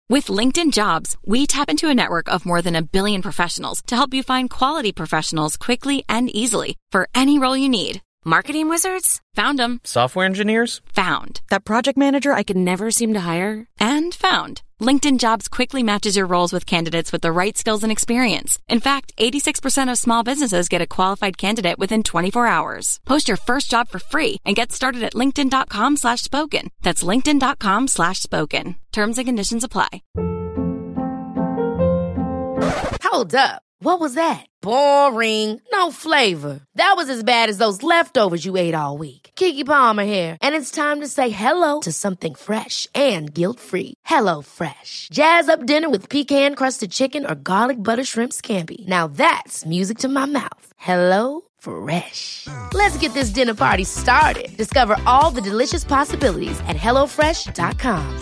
With LinkedIn Jobs, we tap into a network of more than 1 billion professionals to help you find quality professionals quickly and easily for any role you need. Marketing wizards? Found them. Software engineers? Found. That project manager I could never seem to hire? And found. LinkedIn Jobs quickly matches your roles with candidates with the right skills and experience. In fact, 86% of small businesses get a qualified candidate within 24 hours. Post your first job for free and get started at linkedin.com/spoken. That's linkedin.com/spoken. Terms and conditions apply. Hold up. What was that? Boring. No flavor. That was as bad as those leftovers you ate all week. Keke Palmer here, and it's time to say hello to something fresh and guilt-free. Hello Fresh. Jazz up dinner with pecan-crusted chicken or garlic butter shrimp scampi. Now that's music to my mouth. Hello Fresh. Let's get this dinner party started. Discover all the delicious possibilities at hellofresh.com.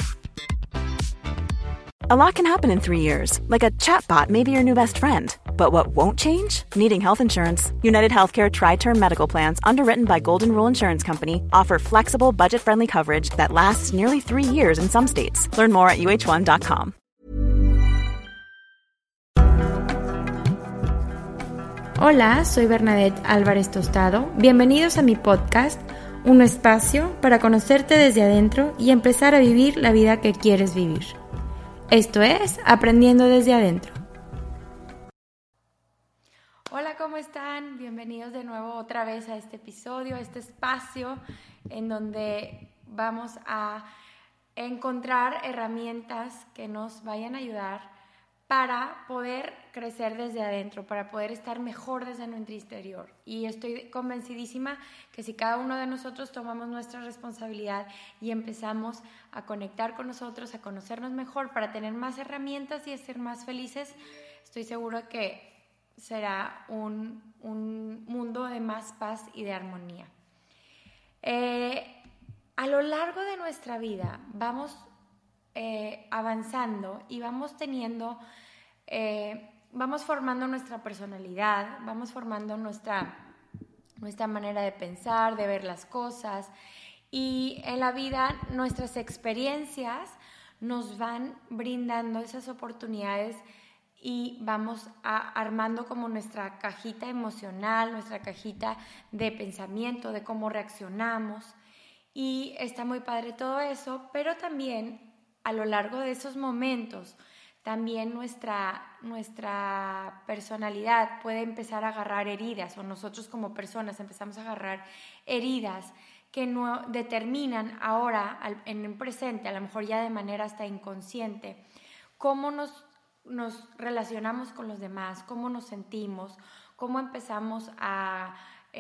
A lot can happen in 3 years, like a chatbot may be your new best friend. But what won't change? Needing health insurance. United Healthcare Tri-Term Medical Plans, underwritten by Golden Rule Insurance Company, offer flexible, budget-friendly coverage that lasts nearly 3 years in some states. Learn more at uh1.com. Hola, soy Bernadette Álvarez Tostado. Bienvenidos a mi podcast, un espacio para conocerte desde adentro y empezar a vivir la vida que quieres vivir. Esto es Aprendiendo desde Adentro. Hola, ¿cómo están? Bienvenidos de nuevo otra vez a este episodio, a este espacio en donde vamos a encontrar herramientas que nos vayan a ayudar para poder crecer desde adentro, para poder estar mejor desde nuestro interior. Y estoy convencidísima que si cada uno de nosotros tomamos nuestra responsabilidad y empezamos a conectar con nosotros, a conocernos mejor, para tener más herramientas y a ser más felices, estoy segura que será un mundo de más paz y de armonía. A lo largo de nuestra vida vamos avanzando y vamos teniendo, vamos formando nuestra personalidad, vamos formando nuestra manera de pensar, de ver las cosas, y en la vida nuestras experiencias nos van brindando esas oportunidades y vamos armando como nuestra cajita emocional, nuestra cajita de pensamiento, de cómo reaccionamos, y está muy padre todo eso, pero también a lo largo de esos momentos, también nuestra personalidad puede empezar a agarrar heridas, o nosotros como personas empezamos a agarrar heridas que no determinan ahora, en el presente, a lo mejor ya de manera hasta inconsciente, cómo nos relacionamos con los demás, cómo nos sentimos, cómo empezamos a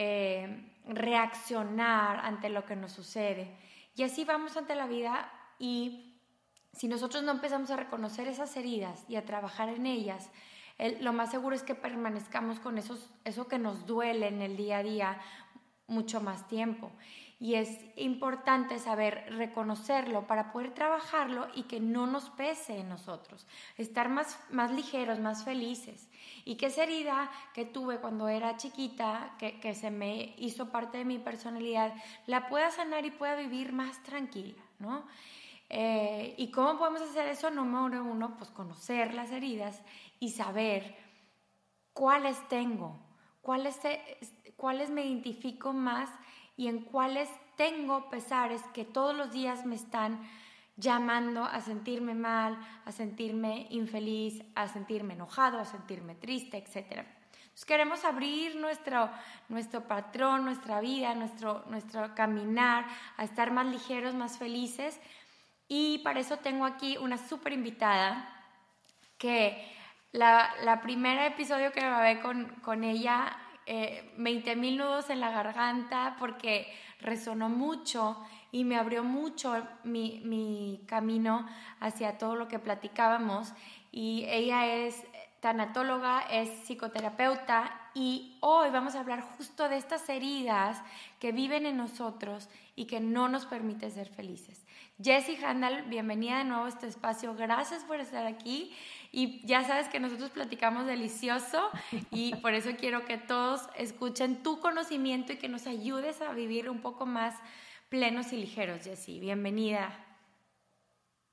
reaccionar ante lo que nos sucede. Y así vamos ante la vida, y si nosotros no empezamos a reconocer esas heridas y a trabajar en ellas, lo más seguro es que permanezcamos con eso que nos duele en el día a día mucho más tiempo. Y es importante saber reconocerlo para poder trabajarlo y que no nos pese en nosotros, estar más ligeros, más felices. Y que esa herida que tuve cuando era chiquita, que se me hizo parte de mi personalidad, la pueda sanar y pueda vivir más tranquila, ¿no? ¿Y cómo podemos hacer eso? Número uno, pues conocer las heridas y saber cuáles tengo, cuáles me identifico más y en cuáles tengo pesares que todos los días me están llamando a sentirme mal, a sentirme infeliz, a sentirme enojado, a sentirme triste, etc. Entonces queremos abrir nuestro patrón, nuestra vida, nuestro caminar, a estar más ligeros, más felices. Y para eso tengo aquí una súper invitada que la primera episodio que grabé con ella, 20,000 nudos en la garganta, porque resonó mucho y me abrió mucho mi camino hacia todo lo que platicábamos. Y ella es tanatóloga, es psicoterapeuta, y hoy vamos a hablar justo de estas heridas que viven en nosotros y que no nos permiten ser felices. Jessie Handal, bienvenida de nuevo a este espacio, gracias por estar aquí, y ya sabes que nosotros platicamos delicioso y por eso quiero que todos escuchen tu conocimiento y que nos ayudes a vivir un poco más plenos y ligeros. Jessie, bienvenida.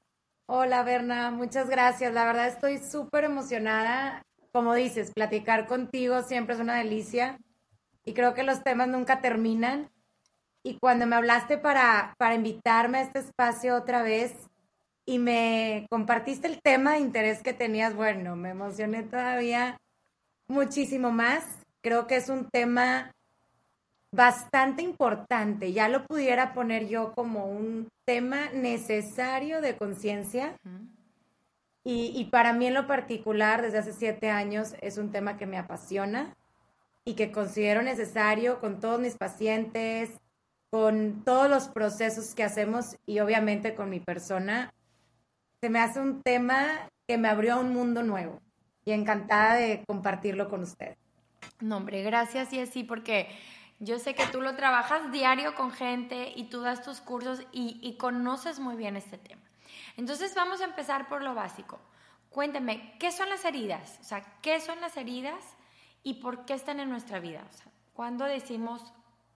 Hola, Berna, muchas gracias. La verdad estoy súper emocionada. Como dices, platicar contigo siempre es una delicia y creo que los temas nunca terminan. Y cuando me hablaste para invitarme a este espacio otra vez y me compartiste el tema de interés que tenías, bueno, me emocioné todavía muchísimo más. Creo que es un tema bastante importante. Ya lo pudiera poner yo como un tema necesario de conciencia. Y para mí en lo particular, desde hace 7 años, es un tema que me apasiona y que considero necesario con todos mis pacientes, con todos los procesos que hacemos y obviamente con mi persona. Se me hace un tema que me abrió a un mundo nuevo y encantada de compartirlo con ustedes. No, hombre, gracias y así porque yo sé que tú lo trabajas diario con gente y tú das tus cursos y conoces muy bien este tema. Entonces vamos a empezar por lo básico. Cuéntame, ¿qué son las heridas? O sea, ¿qué son las heridas y por qué están en nuestra vida? O sea, ¿cuándo decimos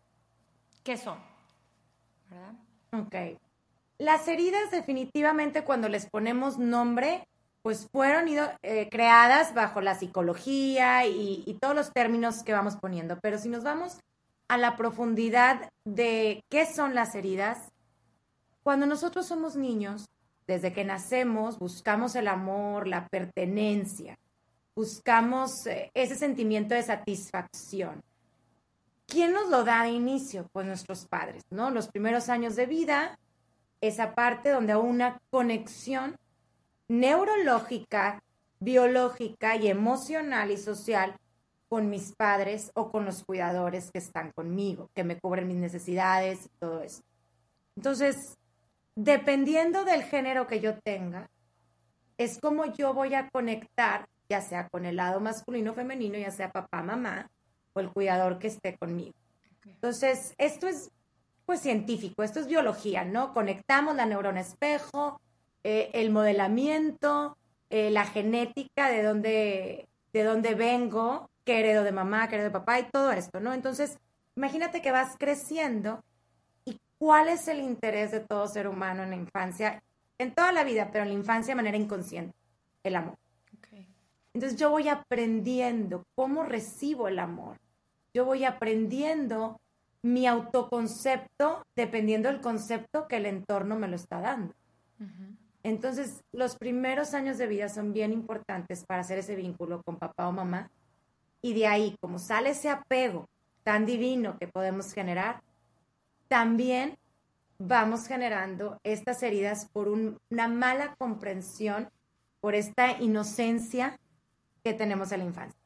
qué son? ¿Verdad? Ok. Las heridas definitivamente cuando les ponemos nombre, pues fueron creadas bajo la psicología y todos los términos que vamos poniendo. Pero si nos vamos a la profundidad de qué son las heridas, cuando nosotros somos niños, desde que nacemos, buscamos el amor, la pertenencia, buscamos ese sentimiento de satisfacción. ¿Quién nos lo da de inicio? Pues nuestros padres, ¿no? Los primeros años de vida, esa parte donde hay una conexión neurológica, biológica y emocional y social con mis padres o con los cuidadores que están conmigo, que me cubren mis necesidades y todo eso. Entonces, dependiendo del género que yo tenga, es como yo voy a conectar, ya sea con el lado masculino o femenino, ya sea papá, mamá o el cuidador que esté conmigo. Entonces, esto es pues científico, esto es biología, ¿no? Conectamos la neurona espejo, el modelamiento, la genética, de dónde vengo, qué heredo de mamá, qué heredo de papá y todo esto, ¿no? Entonces, imagínate que vas creciendo y cuál es el interés de todo ser humano en la infancia, en toda la vida, pero en la infancia de manera inconsciente, el amor. Okay. Entonces, yo voy aprendiendo cómo recibo el amor. Yo voy aprendiendo mi autoconcepto dependiendo del concepto que el entorno me lo está dando. Uh-huh. Entonces, los primeros años de vida son bien importantes para hacer ese vínculo con papá o mamá. Y de ahí, como sale ese apego tan divino que podemos generar, también vamos generando estas heridas por una mala comprensión, por esta inocencia que tenemos en la infancia.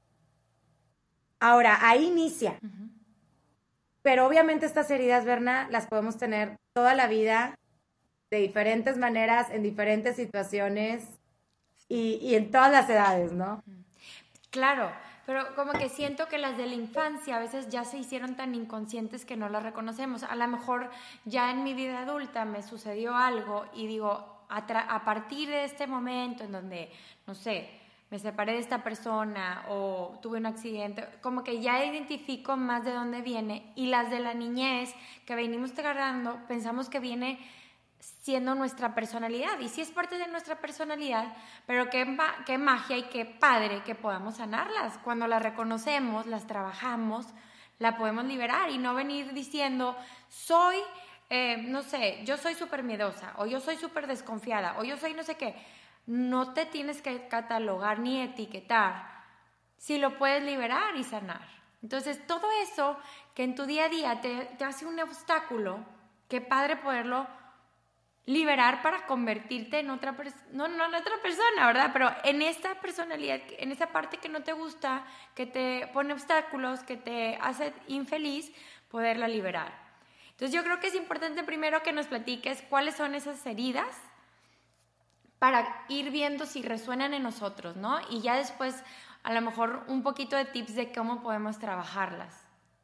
Ahora, ahí inicia. Uh-huh. Pero obviamente estas heridas, Berna, las podemos tener toda la vida, de diferentes maneras, en diferentes situaciones y en todas las edades, ¿no? Claro, pero como que siento que las de la infancia a veces ya se hicieron tan inconscientes que no las reconocemos. A lo mejor ya en mi vida adulta me sucedió algo y digo, a partir de este momento en donde, no sé, me separé de esta persona o tuve un accidente, como que ya identifico más de dónde viene. Y las de la niñez que venimos agarrando, pensamos que viene siendo nuestra personalidad. Y sí es parte de nuestra personalidad, pero qué magia y qué padre que podamos sanarlas. Cuando las reconocemos, las trabajamos, la podemos liberar y no venir diciendo, soy, no sé, yo soy súper miedosa, o yo soy súper desconfiada, o yo soy no sé qué. No te tienes que catalogar ni etiquetar si lo puedes liberar y sanar. Entonces, todo eso que en tu día a día te hace un obstáculo, qué padre poderlo liberar para convertirte en otra persona, no en otra persona, ¿verdad? Pero en esta personalidad, en esa parte que no te gusta, que te pone obstáculos, que te hace infeliz, poderla liberar. Entonces, yo creo que es importante primero que nos platiques cuáles son esas heridas para ir viendo si resuenan en nosotros, ¿no? Y ya después, a lo mejor, un poquito de tips de cómo podemos trabajarlas.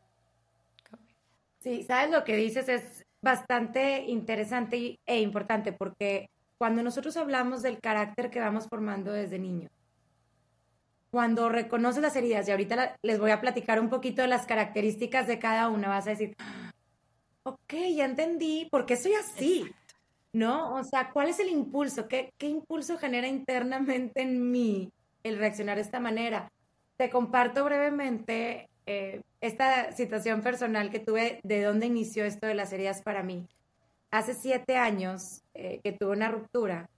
Sí, sabes, lo que dices es bastante interesante e importante, porque cuando nosotros hablamos del carácter que vamos formando desde niños, cuando reconoces las heridas, y ahorita les voy a platicar un poquito de las características de cada una, vas a decir, ok, ya entendí, ¿por qué soy así? Exacto. ¿no? O sea, ¿cuál es el impulso? ¿Qué impulso genera internamente en mí el reaccionar de esta manera? Te comparto brevemente esta situación personal que tuve, de dónde inició esto de las heridas para mí. Hace 7 años que tuve una ruptura,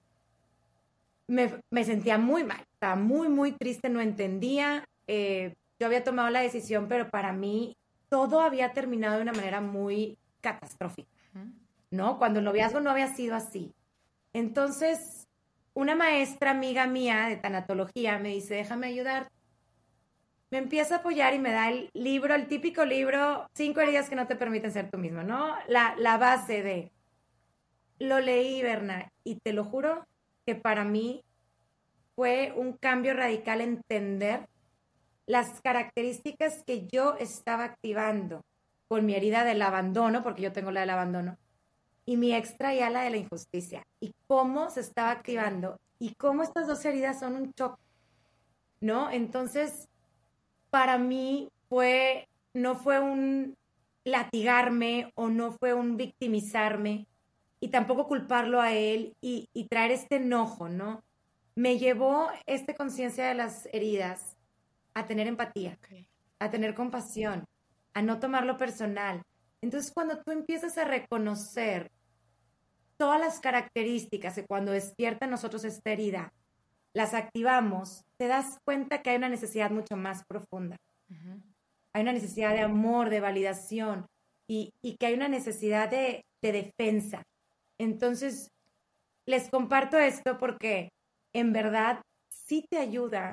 me sentía muy mal, estaba muy, muy triste, no entendía. Yo había tomado la decisión, pero para mí todo había terminado de una manera muy catastrófica, ¿no? Cuando el noviazgo no había sido así. Entonces, una maestra amiga mía de tanatología me dice, déjame ayudar. Me empieza a apoyar y me da el libro, el típico libro, 5 heridas que no te permiten ser tú mismo, ¿no? La base de... Lo leí, Berna, y te lo juro que para mí fue un cambio radical entender las características que yo estaba activando con mi herida del abandono, porque yo tengo la del abandono, y mi ex traía la de la injusticia, y cómo se estaba activando, y cómo estas dos heridas son un choque, ¿no? Entonces, para mí no fue un latigarme o no fue un victimizarme, y tampoco culparlo a él y traer este enojo, ¿no? Me llevó esta conciencia de las heridas a tener empatía, a tener compasión, a no tomarlo personal. Entonces, cuando tú empiezas a reconocer todas las características que cuando despierta en nosotros esta herida, las activamos, te das cuenta que hay una necesidad mucho más profunda. Hay una necesidad de amor, de validación, y que hay una necesidad de defensa. Entonces, les comparto esto porque en verdad sí te ayuda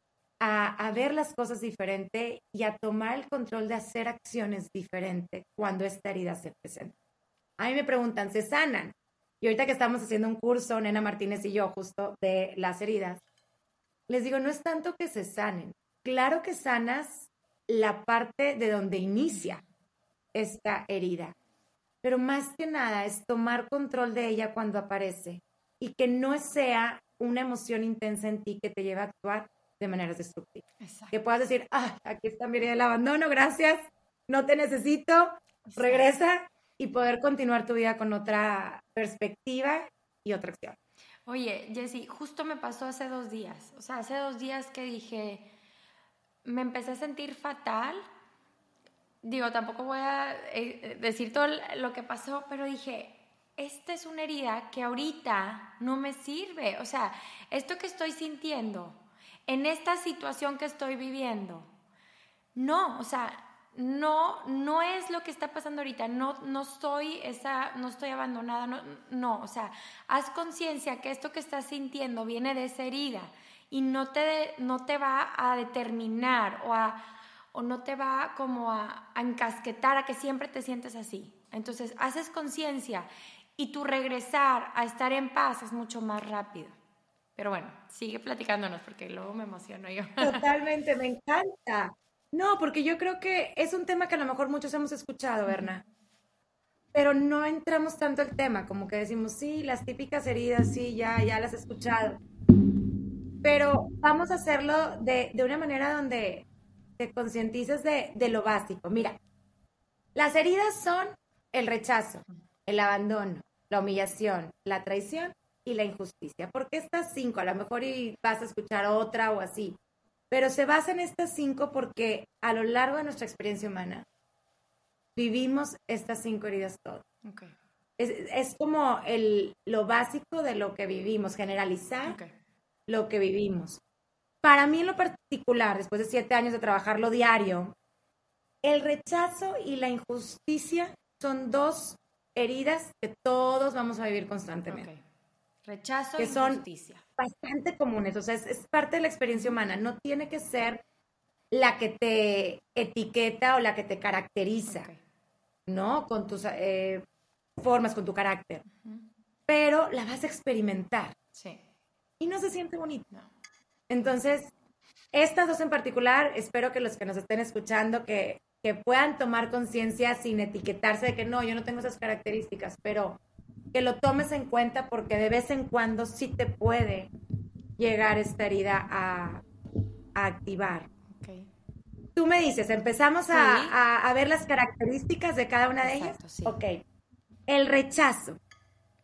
a ver las cosas diferente y a tomar el control de hacer acciones diferentes cuando esta herida se presenta. A mí me preguntan, ¿se sanan? Y ahorita que estamos haciendo un curso, Nena Martínez y yo, justo de las heridas, les digo, no es tanto que se sanen. Claro que sanas la parte de donde inicia esta herida, pero más que nada es tomar control de ella cuando aparece y que no sea una emoción intensa en ti que te lleve a actuar de maneras destructivas. Exacto. Que puedas decir, aquí está mi herida del abandono, gracias, no te necesito, exacto, regresa, y poder continuar tu vida con otra perspectiva y otra acción. Oye, Jessy, justo me pasó hace 2 días. O sea, hace 2 días que dije, me empecé a sentir fatal. Digo, tampoco voy a decir todo lo que pasó, pero dije, esta es una herida que ahorita no me sirve. O sea, esto que estoy sintiendo, en esta situación que estoy viviendo, no, o sea, no es lo que está pasando ahorita. No estoy abandonada, no, o sea, haz conciencia que esto que estás sintiendo viene de esa herida y no te va a determinar o no te va como a encasquetar a que siempre te sientes así. Entonces, haces conciencia y tu regresar a estar en paz es mucho más rápido. Pero bueno, sigue platicándonos porque luego me emociono yo. Totalmente, me encanta. No, porque yo creo que es un tema que a lo mejor muchos hemos escuchado, Berna, pero no entramos tanto el tema, como que decimos, sí, las típicas heridas, sí, ya las he escuchado, pero vamos a hacerlo de una manera donde te concientices de lo básico. Mira, las heridas son el rechazo, el abandono, la humillación, la traición y la injusticia. ¿Por qué estas 5? A lo mejor y vas a escuchar otra o así, pero se basa en estas 5 porque a lo largo de nuestra experiencia humana vivimos estas 5 heridas todas. Okay. Es como lo básico de lo que vivimos, generalizar lo que vivimos. Para mí en lo particular, después de 7 años de trabajarlo diario, el rechazo y la injusticia son 2 heridas que todos vamos a vivir constantemente. Okay. Rechazo e injusticia. Son bastante comunes, o sea, es parte de la experiencia humana, no tiene que ser la que te etiqueta o la que te caracteriza, ¿no? Con tus formas, con tu carácter, pero la vas a experimentar. Sí. Y no se siente bonito. No. Entonces, estas 2 en particular, espero que los que nos estén escuchando, que puedan tomar conciencia sin etiquetarse de que no, yo no tengo esas características, pero que lo tomes en cuenta porque de vez en cuando sí te puede llegar esta herida a activar. Okay. Tú me dices, ¿empezamos a ver las características de cada una de ellas? Sí. Ok. El rechazo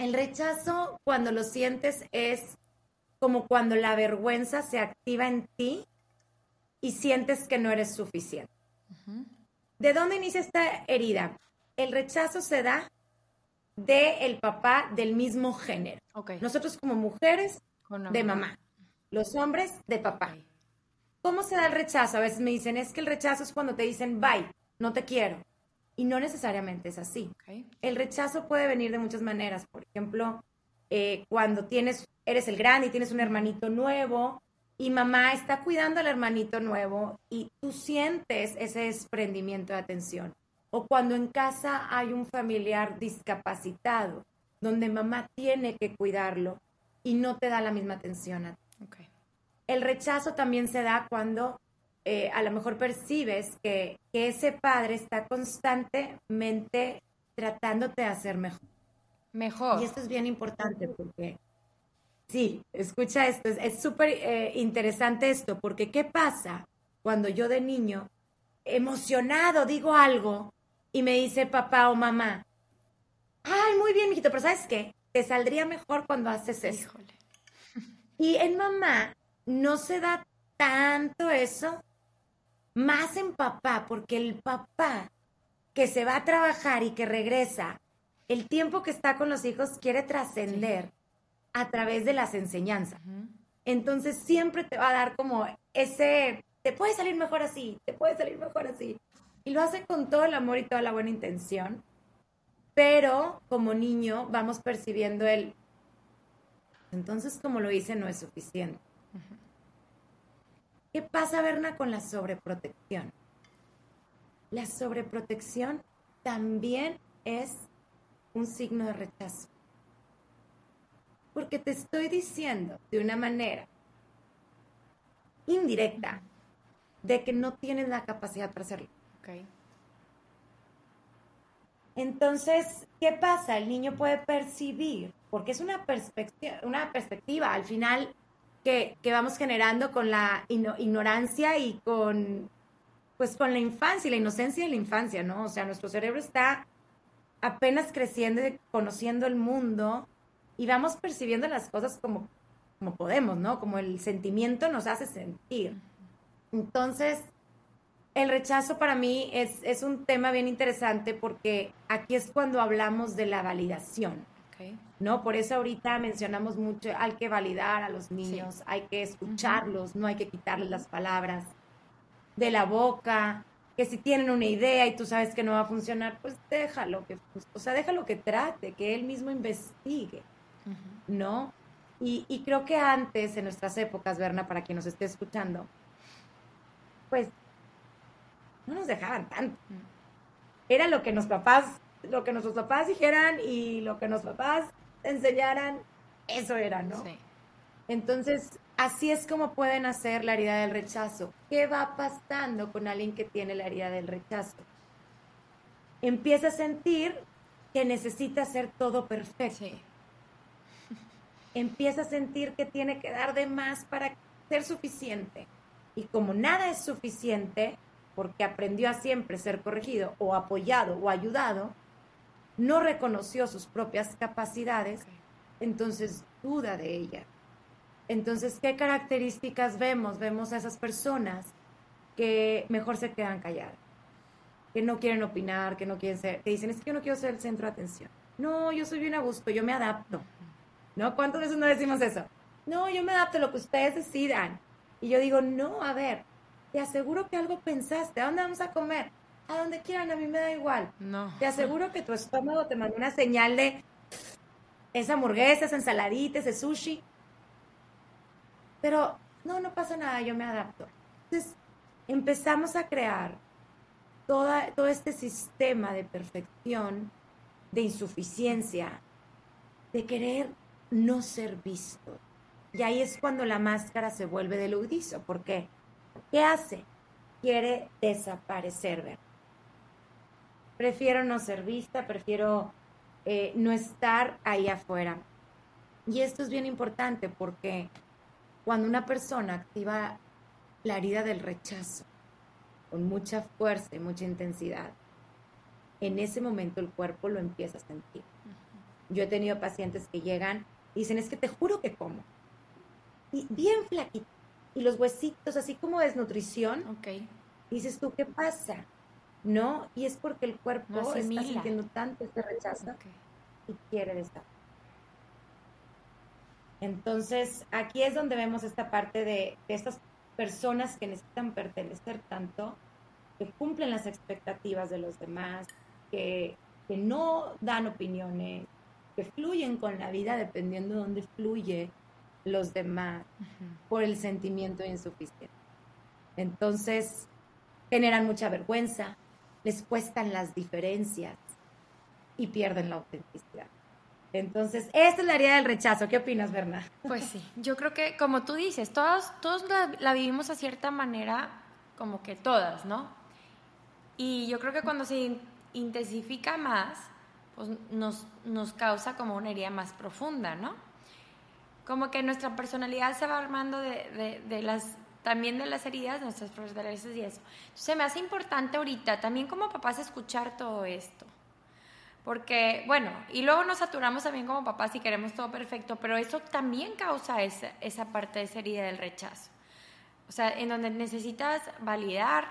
El rechazo, cuando lo sientes, es como cuando la vergüenza se activa en ti y sientes que no eres suficiente. ¿De dónde inicia esta herida? El rechazo se da del papá del mismo género. Okay. Nosotros como mujeres, de mamá. Los hombres, de papá. Okay. ¿Cómo se da el rechazo? A veces me dicen, es que el rechazo es cuando te dicen, bye, no te quiero. Y no necesariamente es así. Okay. El rechazo puede venir de muchas maneras. Por ejemplo, cuando eres el grande y tienes un hermanito nuevo y mamá está cuidando al hermanito nuevo y tú sientes ese desprendimiento de atención. O cuando en casa hay un familiar discapacitado, donde mamá tiene que cuidarlo y no te da la misma atención a ti. Okay. El rechazo también se da cuando a lo mejor percibes que ese padre está constantemente tratándote de hacer mejor. Y esto es bien importante porque, sí, escucha esto, es súper interesante esto, porque ¿qué pasa cuando yo de niño, emocionado, digo algo y me dice papá o mamá, ay, muy bien, mijito, pero ¿sabes qué? Te saldría mejor cuando haces eso. Híjole. Y en mamá no se da tanto eso, más en papá, porque el papá que se va a trabajar y que regresa, el tiempo que está con los hijos quiere trascender a través de las enseñanzas. Entonces siempre te va a dar como ese, te puede salir mejor así, te puede salir mejor así. Y lo hace con todo el amor y toda la buena intención, pero como niño vamos percibiendo entonces como lo hice no es suficiente. ¿Qué pasa, Berna, con la sobreprotección? La sobreprotección también es un signo de rechazo. Porque te estoy diciendo de una manera indirecta de que no tienes la capacidad para hacerlo. Okay. Entonces, ¿qué pasa? El niño puede percibir, porque es una perspectiva al final que vamos generando con la ignorancia y con la infancia y la inocencia de la infancia, ¿no? O sea, nuestro cerebro está apenas creciendo y conociendo el mundo y vamos percibiendo las cosas como podemos, ¿no? Como el sentimiento nos hace sentir. Entonces, el rechazo para mí es un tema bien interesante porque aquí es cuando hablamos de la validación. Okay. ¿No? Por eso ahorita mencionamos mucho, hay que validar a los niños, hay que escucharlos, no hay que quitarles las palabras de la boca, que si tienen una idea y tú sabes que no va a funcionar, pues déjalo que trate, que él mismo investigue, ¿no? Y creo que antes, en nuestras épocas, Berna, para quien nos esté escuchando, pues no nos dejaban tanto. Era lo que nuestros papás dijeran y lo que nuestros papás enseñaran, eso era, ¿no? Sí. Entonces, así es como pueden hacer la herida del rechazo. ¿Qué va pasando con alguien que tiene la herida del rechazo? Empieza a sentir que necesita hacer todo perfecto. Sí. Empieza a sentir que tiene que dar de más para ser suficiente. Y como nada es suficiente, porque aprendió a siempre ser corregido o apoyado o ayudado, no reconoció sus propias capacidades, entonces duda de ella. Entonces, ¿qué características vemos? Vemos a esas personas que mejor se quedan calladas, que no quieren opinar, que no quieren ser, que dicen, es que yo no quiero ser el centro de atención. No, yo soy bien a gusto, yo me adapto. ¿No? ¿Cuántas veces no decimos eso? No, yo me adapto a lo que ustedes decidan. Y yo digo, no, a ver, te aseguro que algo pensaste. ¿A dónde vamos a comer? A donde quieran, a mí me da igual. No. Te aseguro que tu estómago te mandó una señal de esa hamburguesa, esa ensaladita, ese sushi. Pero no pasa nada, yo me adapto. Entonces, empezamos a crear todo este sistema de perfección, de insuficiencia, de querer no ser visto. Y ahí es cuando la máscara se vuelve del huidizo. ¿Por qué? ¿Qué hace? Quiere desaparecer, ¿verdad? Prefiero no ser vista, prefiero no estar ahí afuera. Y esto es bien importante porque cuando una persona activa la herida del rechazo con mucha fuerza y mucha intensidad, en ese momento el cuerpo lo empieza a sentir. Yo he tenido pacientes que llegan y dicen, es que te juro que como. Y bien flaquito. Y los huesitos, así como desnutrición. Ok. Dices tú, ¿qué pasa? ¿No? Y es porque el cuerpo No está asimila. sintiendo tanto este rechazo y quiere desaparecer. Entonces, aquí es donde vemos esta parte de estas personas que necesitan pertenecer tanto, que cumplen las expectativas de los demás, que no dan opiniones, que fluyen con la vida dependiendo de dónde fluye los demás, por el sentimiento de insuficiencia. Entonces, generan mucha vergüenza, les cuestan las diferencias y pierden la autenticidad. Entonces, esta es la herida del rechazo. ¿Qué opinas, Berna? Pues sí, yo creo que como tú dices, todos la vivimos a cierta manera, como que todas, ¿no? Y yo creo que cuando se intensifica más, pues nos causa como una herida más profunda, ¿no? Como que nuestra personalidad se va armando también de las heridas, de nuestras fortalezas y eso. Entonces me hace importante ahorita también como papás escuchar todo esto. Porque, bueno, y luego nos saturamos también como papás y queremos todo perfecto, pero eso también causa esa parte de esa herida del rechazo. O sea, en donde necesitas validar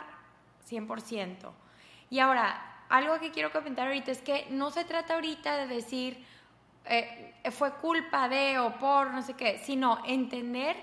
100%. Y ahora, algo que quiero comentar ahorita es que no se trata ahorita de decir fue culpa de o por no sé qué, sino entender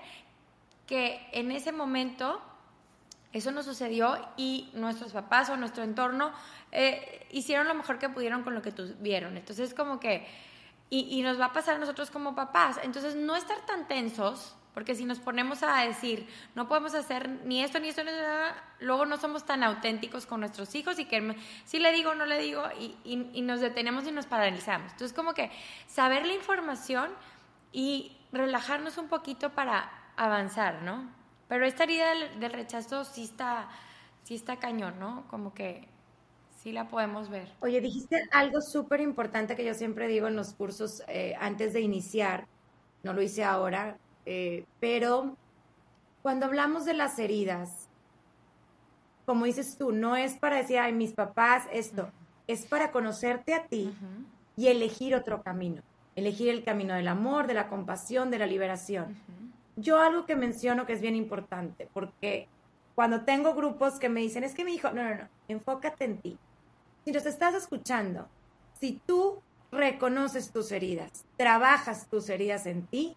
que en ese momento eso nos sucedió y nuestros papás o nuestro entorno hicieron lo mejor que pudieron con lo que tuvieron. Entonces, como que, y nos va a pasar a nosotros como papás. Entonces, no estar tan tensos, porque si nos ponemos a decir, no podemos hacer ni esto, ni esto, ni nada, luego no somos tan auténticos con nuestros hijos y que sí le digo, no le digo, y nos detenemos y nos paralizamos. Entonces, como que saber la información y relajarnos un poquito para avanzar, ¿no? Pero esta herida del rechazo sí está cañón, ¿no? Como que sí la podemos ver. Oye, dijiste algo súper importante que yo siempre digo en los cursos antes de iniciar, no lo hice ahora, pero cuando hablamos de las heridas, como dices tú, no es para decir, ay, mis papás, esto, es para conocerte a ti y elegir otro camino, elegir el camino del amor, de la compasión, de la liberación. Yo algo que menciono que es bien importante, porque cuando tengo grupos que me dicen, es que mi hijo, no, enfócate en ti. Si nos estás escuchando, si tú reconoces tus heridas, trabajas tus heridas en ti,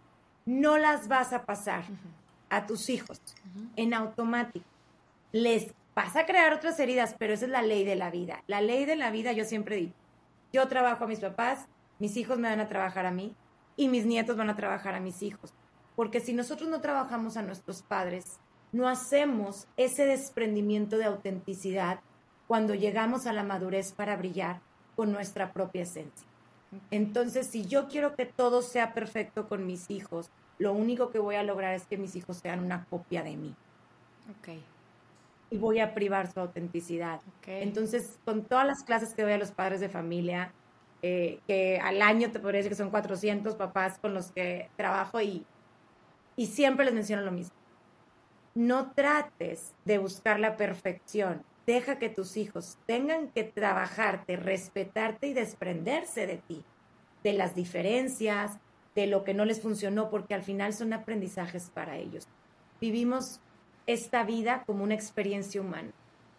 no las vas a pasar a tus hijos en automático. Les vas a crear otras heridas, pero esa es la ley de la vida. La ley de la vida, yo siempre digo, yo trabajo a mis papás, mis hijos me van a trabajar a mí y mis nietos van a trabajar a mis hijos. Porque si nosotros no trabajamos a nuestros padres, no hacemos ese desprendimiento de autenticidad cuando llegamos a la madurez para brillar con nuestra propia esencia. Entonces, si yo quiero que todo sea perfecto con mis hijos, lo único que voy a lograr es que mis hijos sean una copia de mí. Okay. Y voy a privar su autenticidad. Okay. Entonces, con todas las clases que doy a los padres de familia, que al año te podría decir que son 400 papás con los que trabajo y siempre les menciono lo mismo. No trates de buscar la perfección. Deja que tus hijos tengan que trabajarte, respetarte y desprenderse de ti, de las diferencias, de lo que no les funcionó, porque al final son aprendizajes para ellos. Vivimos esta vida como una experiencia humana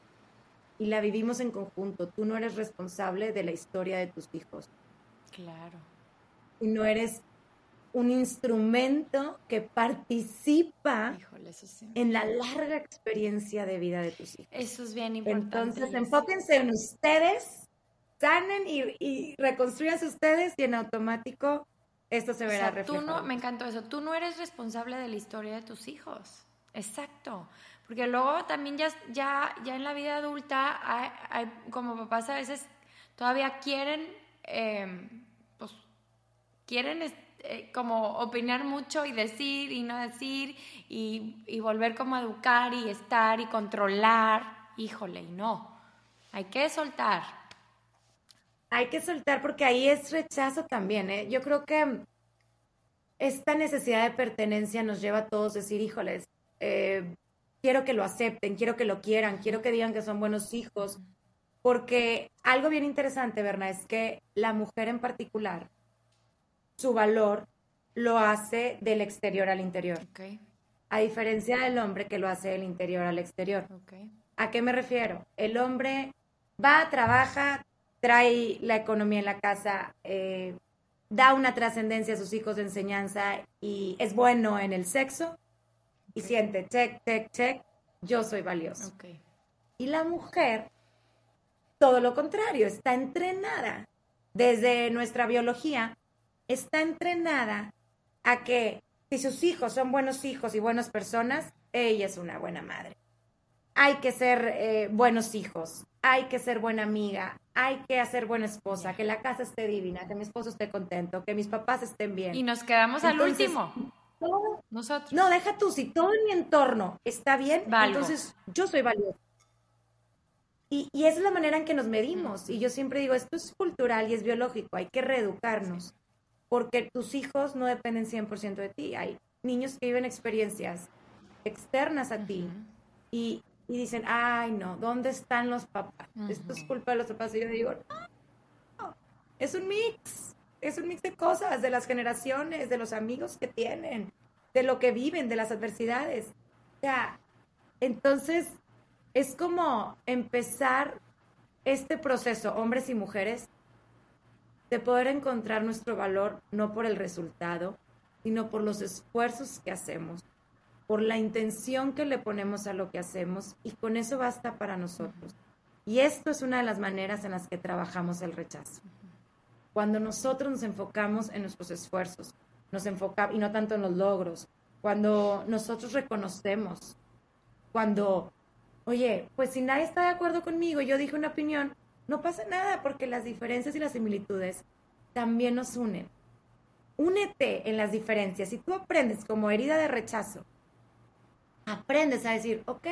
y la vivimos en conjunto. Tú no eres responsable de la historia de tus hijos. Claro. Y no eres un instrumento que participa en la larga experiencia de vida de tus hijos. Eso es bien importante. Entonces, enfóquense en ustedes, sanen y reconstruyanse ustedes y en automático esto se verá reflejado. Me encantó eso, tú no eres responsable de la historia de tus hijos. Exacto. Porque luego también ya en la vida adulta, hay, como papás a veces todavía quieren como opinar mucho y decir y no decir y volver como a educar y estar y controlar. Híjole, y no. Hay que soltar. Hay que soltar porque ahí es rechazo también, ¿eh? Yo creo que esta necesidad de pertenencia nos lleva a todos a decir, híjoles, quiero que lo acepten, quiero que lo quieran, quiero que digan que son buenos hijos. Porque algo bien interesante, Berna, es que la mujer en particular su valor lo hace del exterior al interior. Okay. A diferencia del hombre que lo hace del interior al exterior. Okay. ¿A qué me refiero? El hombre va, trabaja, trae la economía en la casa, da una trascendencia a sus hijos de enseñanza y es bueno en el sexo y siente, check, check, check, yo soy valioso. Okay. Y la mujer, todo lo contrario, está entrenada desde nuestra biología, está entrenada a que si sus hijos son buenos hijos y buenas personas, ella es una buena madre. Hay que ser buenos hijos, hay que ser buena amiga, hay que hacer buena esposa, que la casa esté divina, que mi esposo esté contento, que mis papás estén bien. Y nos quedamos Entonces, al último. Nosotros. No, deja tú, si todo en mi entorno está bien, Valgo. entonces yo soy valiosa. Y esa es la manera en que nos medimos. Y yo siempre digo, esto es cultural y es biológico, hay que reeducarnos. Porque tus hijos no dependen 100% de ti. Hay niños que viven experiencias externas a ti y dicen, ay, no, ¿dónde están los papás? Esto es culpa de los papás. Y yo digo, no, es un mix de cosas, de las generaciones, de los amigos que tienen, de lo que viven, de las adversidades. O sea, entonces es como empezar este proceso, hombres y mujeres, de poder encontrar nuestro valor no por el resultado, sino por los esfuerzos que hacemos, por la intención que le ponemos a lo que hacemos, y con eso basta para nosotros. Y esto es una de las maneras en las que trabajamos el rechazo. Cuando nosotros nos enfocamos en nuestros esfuerzos, y no tanto en los logros, cuando nosotros reconocemos, cuando, oye, pues si nadie está de acuerdo conmigo, yo dije una opinión, no pasa nada, porque las diferencias y las similitudes también nos unen. Únete en las diferencias. Si tú aprendes como herida de rechazo, aprendes a decir, ok,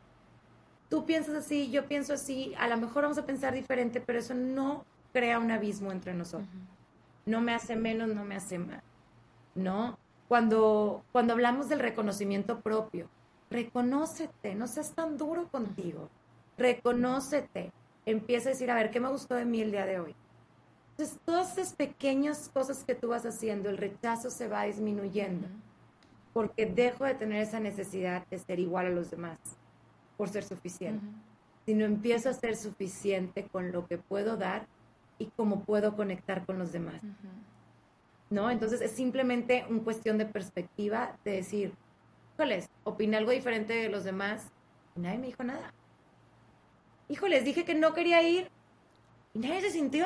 tú piensas así, yo pienso así, a lo mejor vamos a pensar diferente, pero eso no crea un abismo entre nosotros. No me hace menos, no me hace más, ¿no? Cuando hablamos del reconocimiento propio, reconócete, no seas tan duro contigo, reconócete. Empieza a decir, a ver, ¿qué me gustó de mí el día de hoy? Entonces, todas esas pequeñas cosas que tú vas haciendo, el rechazo se va disminuyendo, porque dejo de tener esa necesidad de ser igual a los demás, por ser suficiente, sino empiezo a ser suficiente con lo que puedo dar y cómo puedo conectar con los demás, ¿no? Entonces, es simplemente una cuestión de perspectiva, de decir, híjoles, opiné algo diferente de los demás y nadie me dijo nada. Híjoles, dije que no quería ir y nadie se sintió.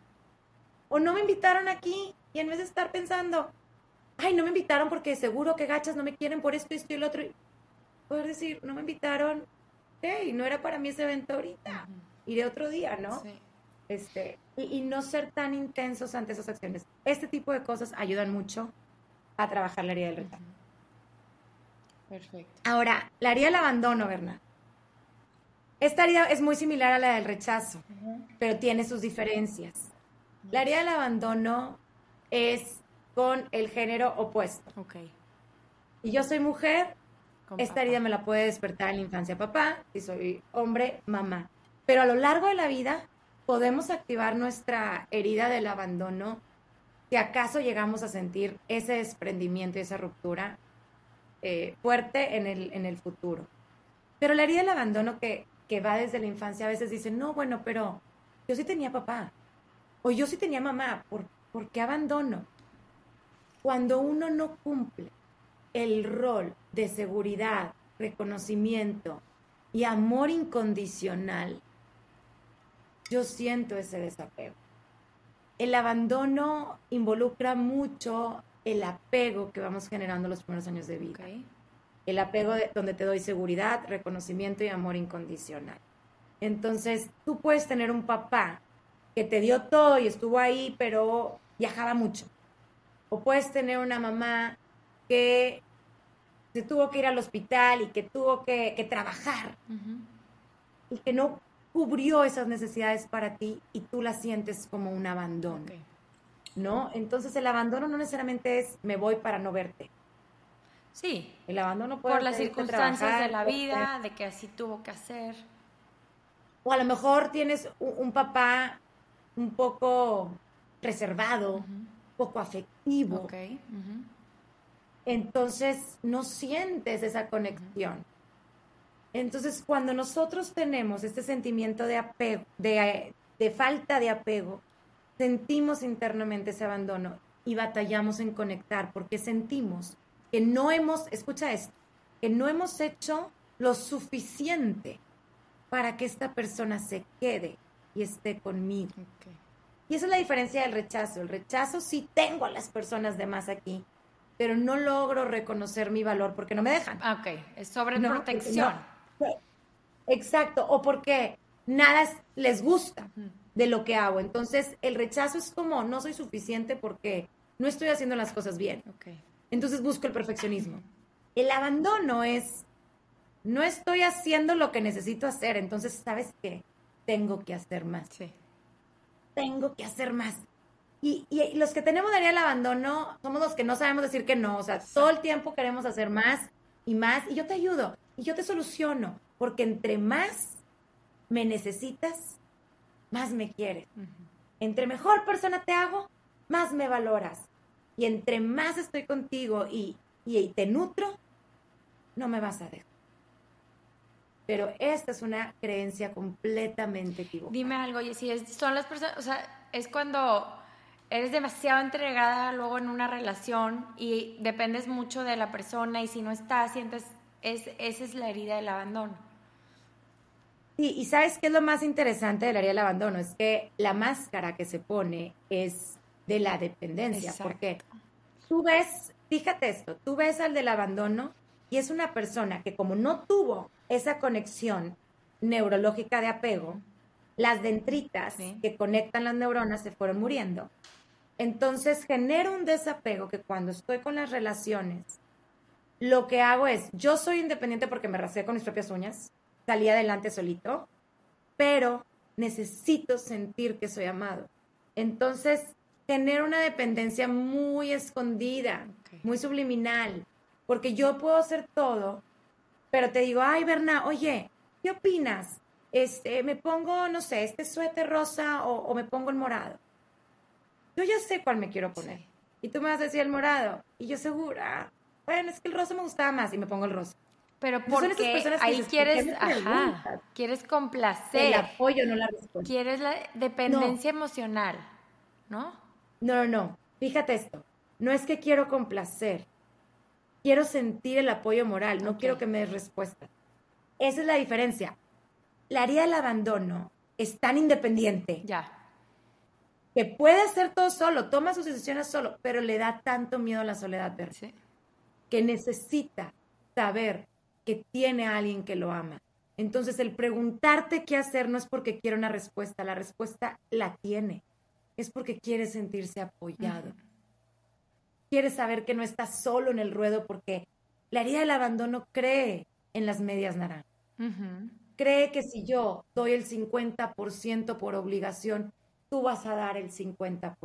O no me invitaron aquí y en vez de estar pensando, ay, no me invitaron porque seguro que gachas no me quieren por esto y el otro. Poder decir, no me invitaron, hey, no era para mí ese evento ahorita. Iré otro día, ¿no? Sí. Y no ser tan intensos ante esas acciones. Este tipo de cosas ayudan mucho a trabajar la herida del rechazo. Perfecto. Ahora, la herida del abandono, Bernat. Esta herida es muy similar a la del rechazo, pero tiene sus diferencias. La herida del abandono es con el género opuesto. Okay. Y yo soy mujer, Con esta papá. herida me la puede despertar en la infancia papá, si soy hombre, mamá. Pero a lo largo de la vida podemos activar nuestra herida del abandono, si acaso llegamos a sentir ese desprendimiento y esa ruptura fuerte en el futuro. Pero la herida del abandono que va desde la infancia a veces dice, no, bueno, pero yo sí tenía papá, o yo sí tenía mamá, ¿por qué abandono? Cuando uno no cumple el rol de seguridad, reconocimiento y amor incondicional, yo siento ese desapego. El abandono involucra mucho el apego que vamos generando los primeros años de vida. Okay. El apego donde te doy seguridad, reconocimiento y amor incondicional. Entonces, tú puedes tener un papá que te dio todo y estuvo ahí, pero viajaba mucho. O puedes tener una mamá que se tuvo que ir al hospital y que tuvo que trabajar y que no cubrió esas necesidades para ti y tú las sientes como un abandono. Okay. ¿No? Entonces, el abandono no necesariamente es me voy para no verte. Sí, El abandono puede por las ser irte a circunstancias trabajar, de la puede vida, de que así tuvo que hacer. O a lo mejor tienes un papá un poco reservado poco afectivo. Okay. Uh-huh. Entonces no sientes esa conexión. Entonces cuando nosotros tenemos este sentimiento de apego, de falta de apego, sentimos internamente ese abandono y batallamos en conectar porque sentimos que no hemos, escucha esto, que no hemos hecho lo suficiente para que esta persona se quede y esté conmigo. Okay. Y esa es la diferencia del rechazo. El rechazo sí tengo a las personas de más aquí, pero no logro reconocer mi valor porque no me dejan. Ok, es sobreprotección. No. Exacto, o porque nada les gusta de lo que hago. Entonces, el rechazo es como, no soy suficiente porque no estoy haciendo las cosas bien. Okay. Entonces busco el perfeccionismo. El abandono es, no estoy haciendo lo que necesito hacer, entonces, ¿sabes qué? Tengo que hacer más. Sí. Tengo que hacer más. Y los que tenemos la herida del abandono somos los que no sabemos decir que no. O sea, todo el tiempo queremos hacer más, y yo te ayudo, y yo te soluciono, porque entre más me necesitas, más me quieres. Uh-huh. Entre mejor persona te hago, más me valoras. Y entre más estoy contigo y te nutro, no me vas a dejar. Pero esta es una creencia completamente equivocada. Dime algo, y si son las personas, o sea, es cuando eres demasiado entregada luego en una relación y dependes mucho de la persona y si no estás, sientes, esa es la herida del abandono. Sí, y ¿sabes qué es lo más interesante de la herida del abandono? Es que la máscara que se pone es de la dependencia. Exacto. Porque tú ves, fíjate esto, tú ves al del abandono y es una persona que como no tuvo esa conexión neurológica de apego, las dendritas que conectan las neuronas se fueron muriendo. Entonces genera un desapego que cuando estoy con las relaciones, lo que hago es, yo soy independiente porque me rasgué con mis propias uñas, salí adelante solito, pero necesito sentir que soy amado. Entonces genera una dependencia muy escondida, muy subliminal, porque yo puedo hacer todo, pero te digo, ay, Berna, oye, ¿qué opinas? Me pongo, no sé, este suéter rosa o me pongo el morado. Yo ya sé cuál me quiero poner. Sí. Y tú me vas a decir el morado. Y yo segura, bueno, es que el rosa me gustaba más y me pongo el rosa. Pero porque ahí dices, quieres complacer. El apoyo, no la respuesta. Quieres la dependencia emocional, ¿no? No. Fíjate esto. No es que quiero complacer. Quiero sentir el apoyo moral. No quiero que me des respuesta. Esa es la diferencia. La herida del abandono es tan independiente. Ya. Que puede hacer todo solo, toma sus decisiones solo, pero le da tanto miedo a la soledad, ¿verdad? Sí. Que necesita saber que tiene a alguien que lo ama. Entonces, el preguntarte qué hacer no es porque quiere una respuesta, la respuesta la tiene. Es porque quiere sentirse apoyado. Uh-huh. Quiere saber que no está solo en el ruedo porque la herida del abandono cree en las medias naranjas. Uh-huh. Cree que si yo doy el 50% por obligación, tú vas a dar el 50%.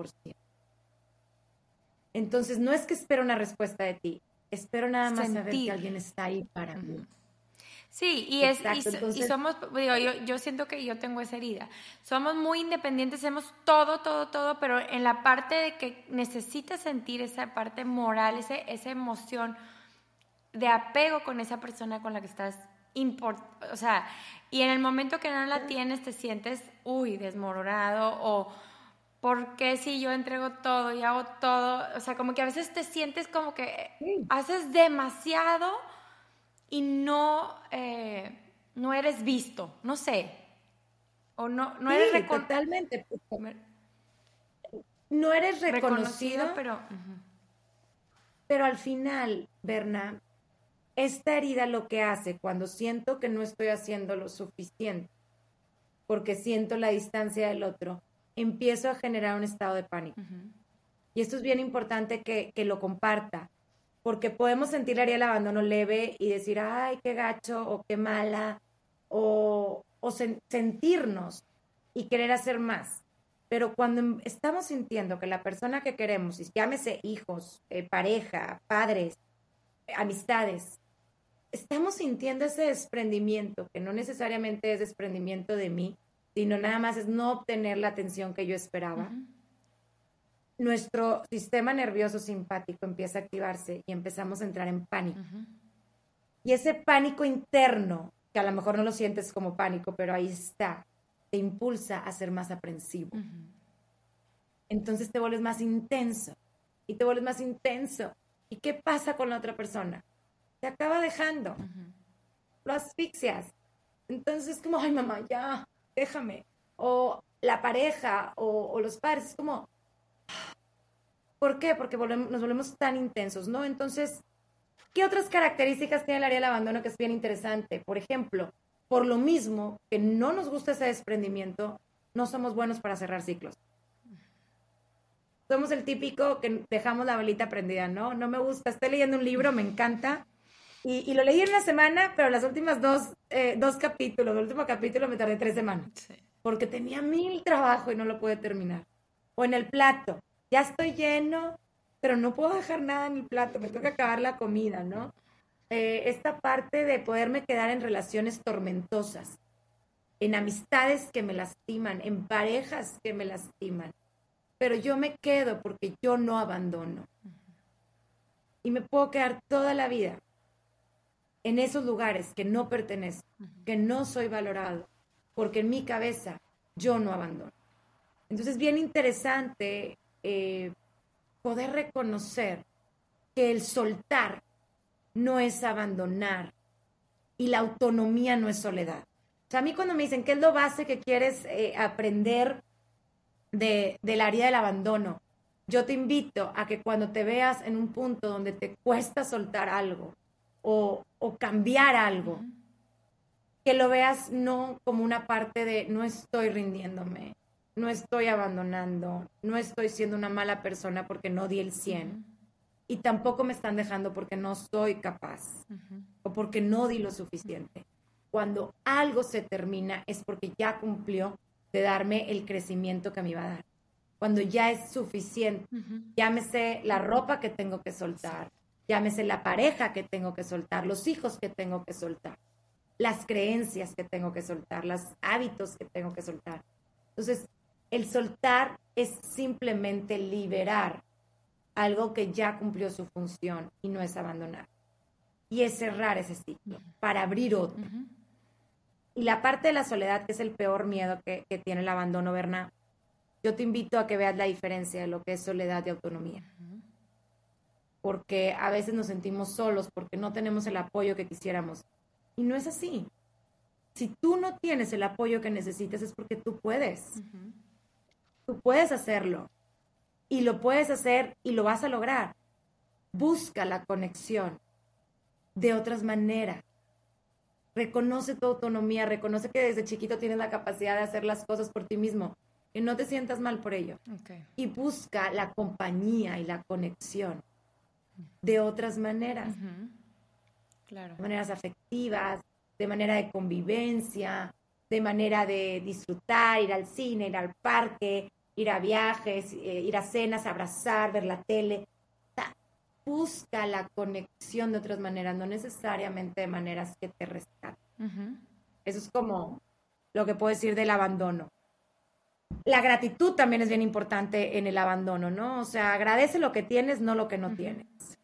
Entonces, no es que espero una respuesta de ti, espero nada más saber que alguien está ahí para mí. Sí, y somos, digo, yo siento que yo tengo esa herida. Somos muy independientes, hacemos todo, pero en la parte de que necesitas sentir esa parte moral, esa emoción de apego con esa persona con la que estás, o sea, y en el momento que no la tienes te sientes, desmoronado, o ¿por qué si yo entrego todo y hago todo? O sea, como que a veces te sientes como que haces demasiado y no eres visto, no sé, o no eres totalmente. No eres reconocido, pero al final, Berna, esta herida lo que hace cuando siento que no estoy haciendo lo suficiente, porque siento la distancia del otro, empiezo a generar un estado de pánico. Uh-huh. Y esto es bien importante que lo comparta, porque podemos sentir la herida del abandono leve y decir, ay, qué gacho, o qué mala, o sentirnos y querer hacer más. Pero cuando estamos sintiendo que la persona que queremos, llámese hijos, pareja, padres, amistades, estamos sintiendo ese desprendimiento, que no necesariamente es desprendimiento de mí, sino nada más es no obtener la atención que yo esperaba. Uh-huh. nuestro sistema nervioso simpático empieza a activarse y empezamos a entrar en pánico. Y ese pánico interno, que a lo mejor no lo sientes como pánico, pero ahí está, te impulsa a ser más aprensivo. Entonces te vuelves más intenso y te vuelves más intenso. ¿Y qué pasa con la otra persona? Te acaba dejando. Lo asfixias. Entonces es como, ay, mamá, ya, déjame. O la pareja o los padres, es como, ¿por qué? Porque nos volvemos tan intensos, ¿no? Entonces, ¿qué otras características tiene el área del abandono que es bien interesante? Por ejemplo, por lo mismo que no nos gusta ese desprendimiento, no somos buenos para cerrar ciclos. Somos el típico que dejamos la velita prendida, ¿no? No me gusta, estoy leyendo un libro, me encanta, y lo leí en una semana, pero las últimas dos capítulos, el último capítulo me tardé 3 semanas, porque tenía 1000 trabajo y no lo pude terminar. O en el plato, ya estoy lleno, pero no puedo dejar nada en el plato, me toca acabar la comida, ¿no? Esta parte de poderme quedar en relaciones tormentosas, en amistades que me lastiman, en parejas que me lastiman, pero yo me quedo porque yo no abandono. Y me puedo quedar toda la vida en esos lugares que no pertenezco, que no soy valorado, porque en mi cabeza yo no abandono. Entonces es bien interesante poder reconocer que el soltar no es abandonar y la autonomía no es soledad. O sea, a mí cuando me dicen, ¿qué es lo base que quieres aprender del área del abandono? Yo te invito a que cuando te veas en un punto donde te cuesta soltar algo o cambiar algo, que lo veas no como una parte de no estoy rindiéndome, no estoy abandonando, no estoy siendo una mala persona porque no di el 100 y tampoco me están dejando porque no soy capaz o porque no di lo suficiente. Cuando algo se termina es porque ya cumplió de darme el crecimiento que me iba a dar. Cuando ya es suficiente, llámese la ropa que tengo que soltar, llámese la pareja que tengo que soltar, los hijos que tengo que soltar, las creencias que tengo que soltar, los hábitos que tengo que soltar. Entonces, el soltar es simplemente liberar algo que ya cumplió su función y no es abandonar. Y es cerrar ese ciclo para abrir otro. Y la parte de la soledad, que es el peor miedo que tiene el abandono, Berna, yo te invito a que veas la diferencia de lo que es soledad y autonomía. Porque a veces nos sentimos solos porque no tenemos el apoyo que quisiéramos. Y no es así. Si tú no tienes el apoyo que necesitas es porque tú puedes. Tú puedes hacerlo. Y lo puedes hacer y lo vas a lograr. Busca la conexión de otras maneras. Reconoce tu autonomía, reconoce que desde chiquito tienes la capacidad de hacer las cosas por ti mismo. Que no te sientas mal por ello. Y busca la compañía y la conexión de otras maneras. Claro. De maneras afectivas, de manera de convivencia, de manera de disfrutar, ir al cine, ir al parque, ir a viajes, ir a cenas, abrazar, ver la tele. Busca la conexión de otras maneras, no necesariamente de maneras que te rescaten. Eso es como lo que puedo decir del abandono. La gratitud también es bien importante en el abandono, ¿no? O sea, agradece lo que tienes, no lo que no tienes.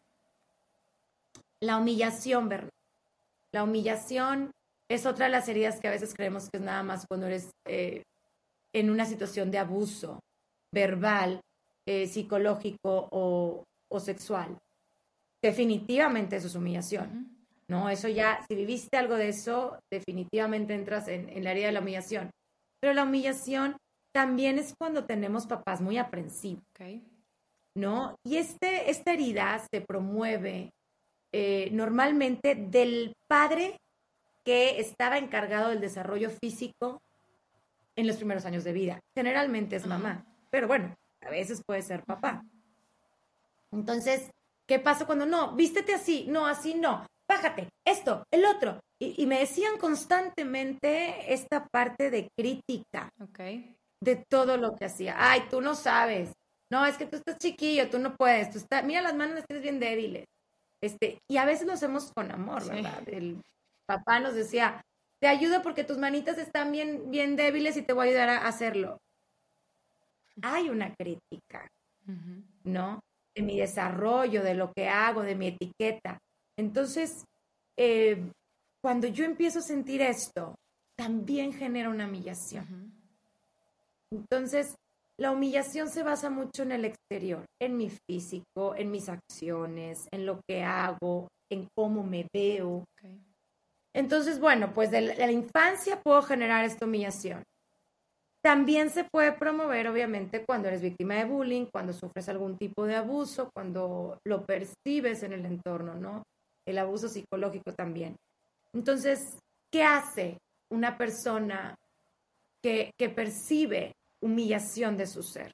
La humillación, ¿verdad? La humillación es otra de las heridas que a veces creemos que es nada más cuando eres en una situación de abuso verbal, psicológico o sexual. Definitivamente eso es humillación, ¿no? Eso ya, si viviste algo de eso, definitivamente entras en la área de la humillación. Pero la humillación también es cuando tenemos papás muy aprensivos, ¿no? Y esta herida se promueve normalmente del padre que estaba encargado del desarrollo físico en los primeros años de vida. Generalmente es mamá, pero bueno, a veces puede ser papá. Entonces, ¿qué pasa cuando no? Vístete así, no, así no, bájate, esto, el otro. Y me decían constantemente esta parte de crítica de todo lo que hacía. Ay, tú no sabes. No, es que tú estás chiquillo, tú no puedes. Mira, las manos las tienes bien débiles. Y a veces lo hacemos con amor, ¿verdad? El papá nos decía, te ayudo porque tus manitas están bien, bien débiles y te voy a ayudar a hacerlo. Hay una crítica. ¿no? De mi desarrollo, de lo que hago, de mi etiqueta. Entonces, cuando yo empiezo a sentir esto, también genera una humillación. Entonces, la humillación se basa mucho en el exterior, en mi físico, en mis acciones, en lo que hago, en cómo me veo. Okay. Entonces, bueno, pues de la infancia puedo generar esta humillación. También se puede promover, obviamente, cuando eres víctima de bullying, cuando sufres algún tipo de abuso, cuando lo percibes en el entorno, ¿no? El abuso psicológico también. Entonces, ¿qué hace una persona que percibe humillación de su ser?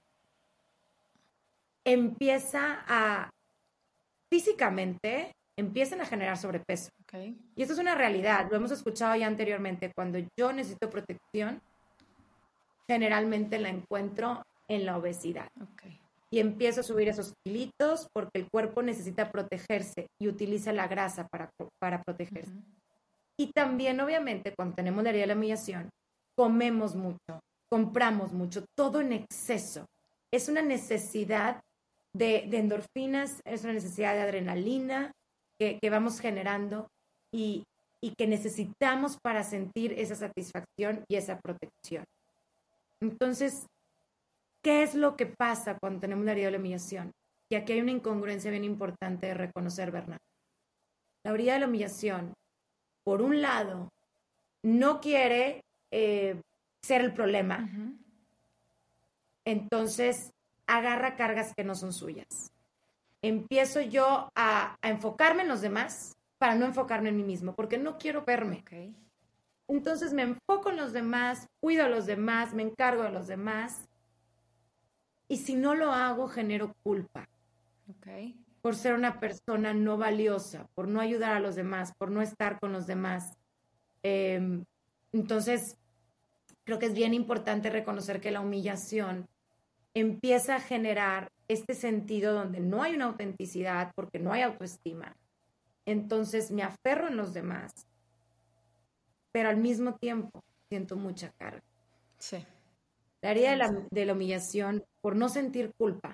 Físicamente, empiezan a generar sobrepeso. Okay. Y esto es una realidad, lo hemos escuchado ya anteriormente. Cuando yo necesito protección, generalmente la encuentro en la obesidad. Okay. Y empiezo a subir esos kilitos porque el cuerpo necesita protegerse y utiliza la grasa para protegerse. Y también, obviamente, cuando tenemos la herida de la humillación, comemos mucho, compramos mucho, todo en exceso. Es una necesidad de endorfinas, es una necesidad de adrenalina que vamos generando y que necesitamos para sentir esa satisfacción y esa protección. Entonces, ¿qué es lo que pasa cuando tenemos la herida de la humillación? Y aquí hay una incongruencia bien importante de reconocer, Bernat. La herida de la humillación, por un lado, no quiere ser el problema. Entonces, agarra cargas que no son suyas. Empiezo yo a enfocarme en los demás para no enfocarme en mí mismo, porque no quiero verme. Okay. Entonces me enfoco en los demás, cuido a los demás, me encargo de los demás. Y si no lo hago, genero culpa. Okay. Por ser una persona no valiosa, por no ayudar a los demás, por no estar con los demás. Entonces, creo que es bien importante reconocer que la humillación empieza a generar este sentido donde no hay una autenticidad porque no hay autoestima. Entonces me aferro en los demás, pero al mismo tiempo siento mucha carga. Sí. La herida de la humillación, por no sentir culpa,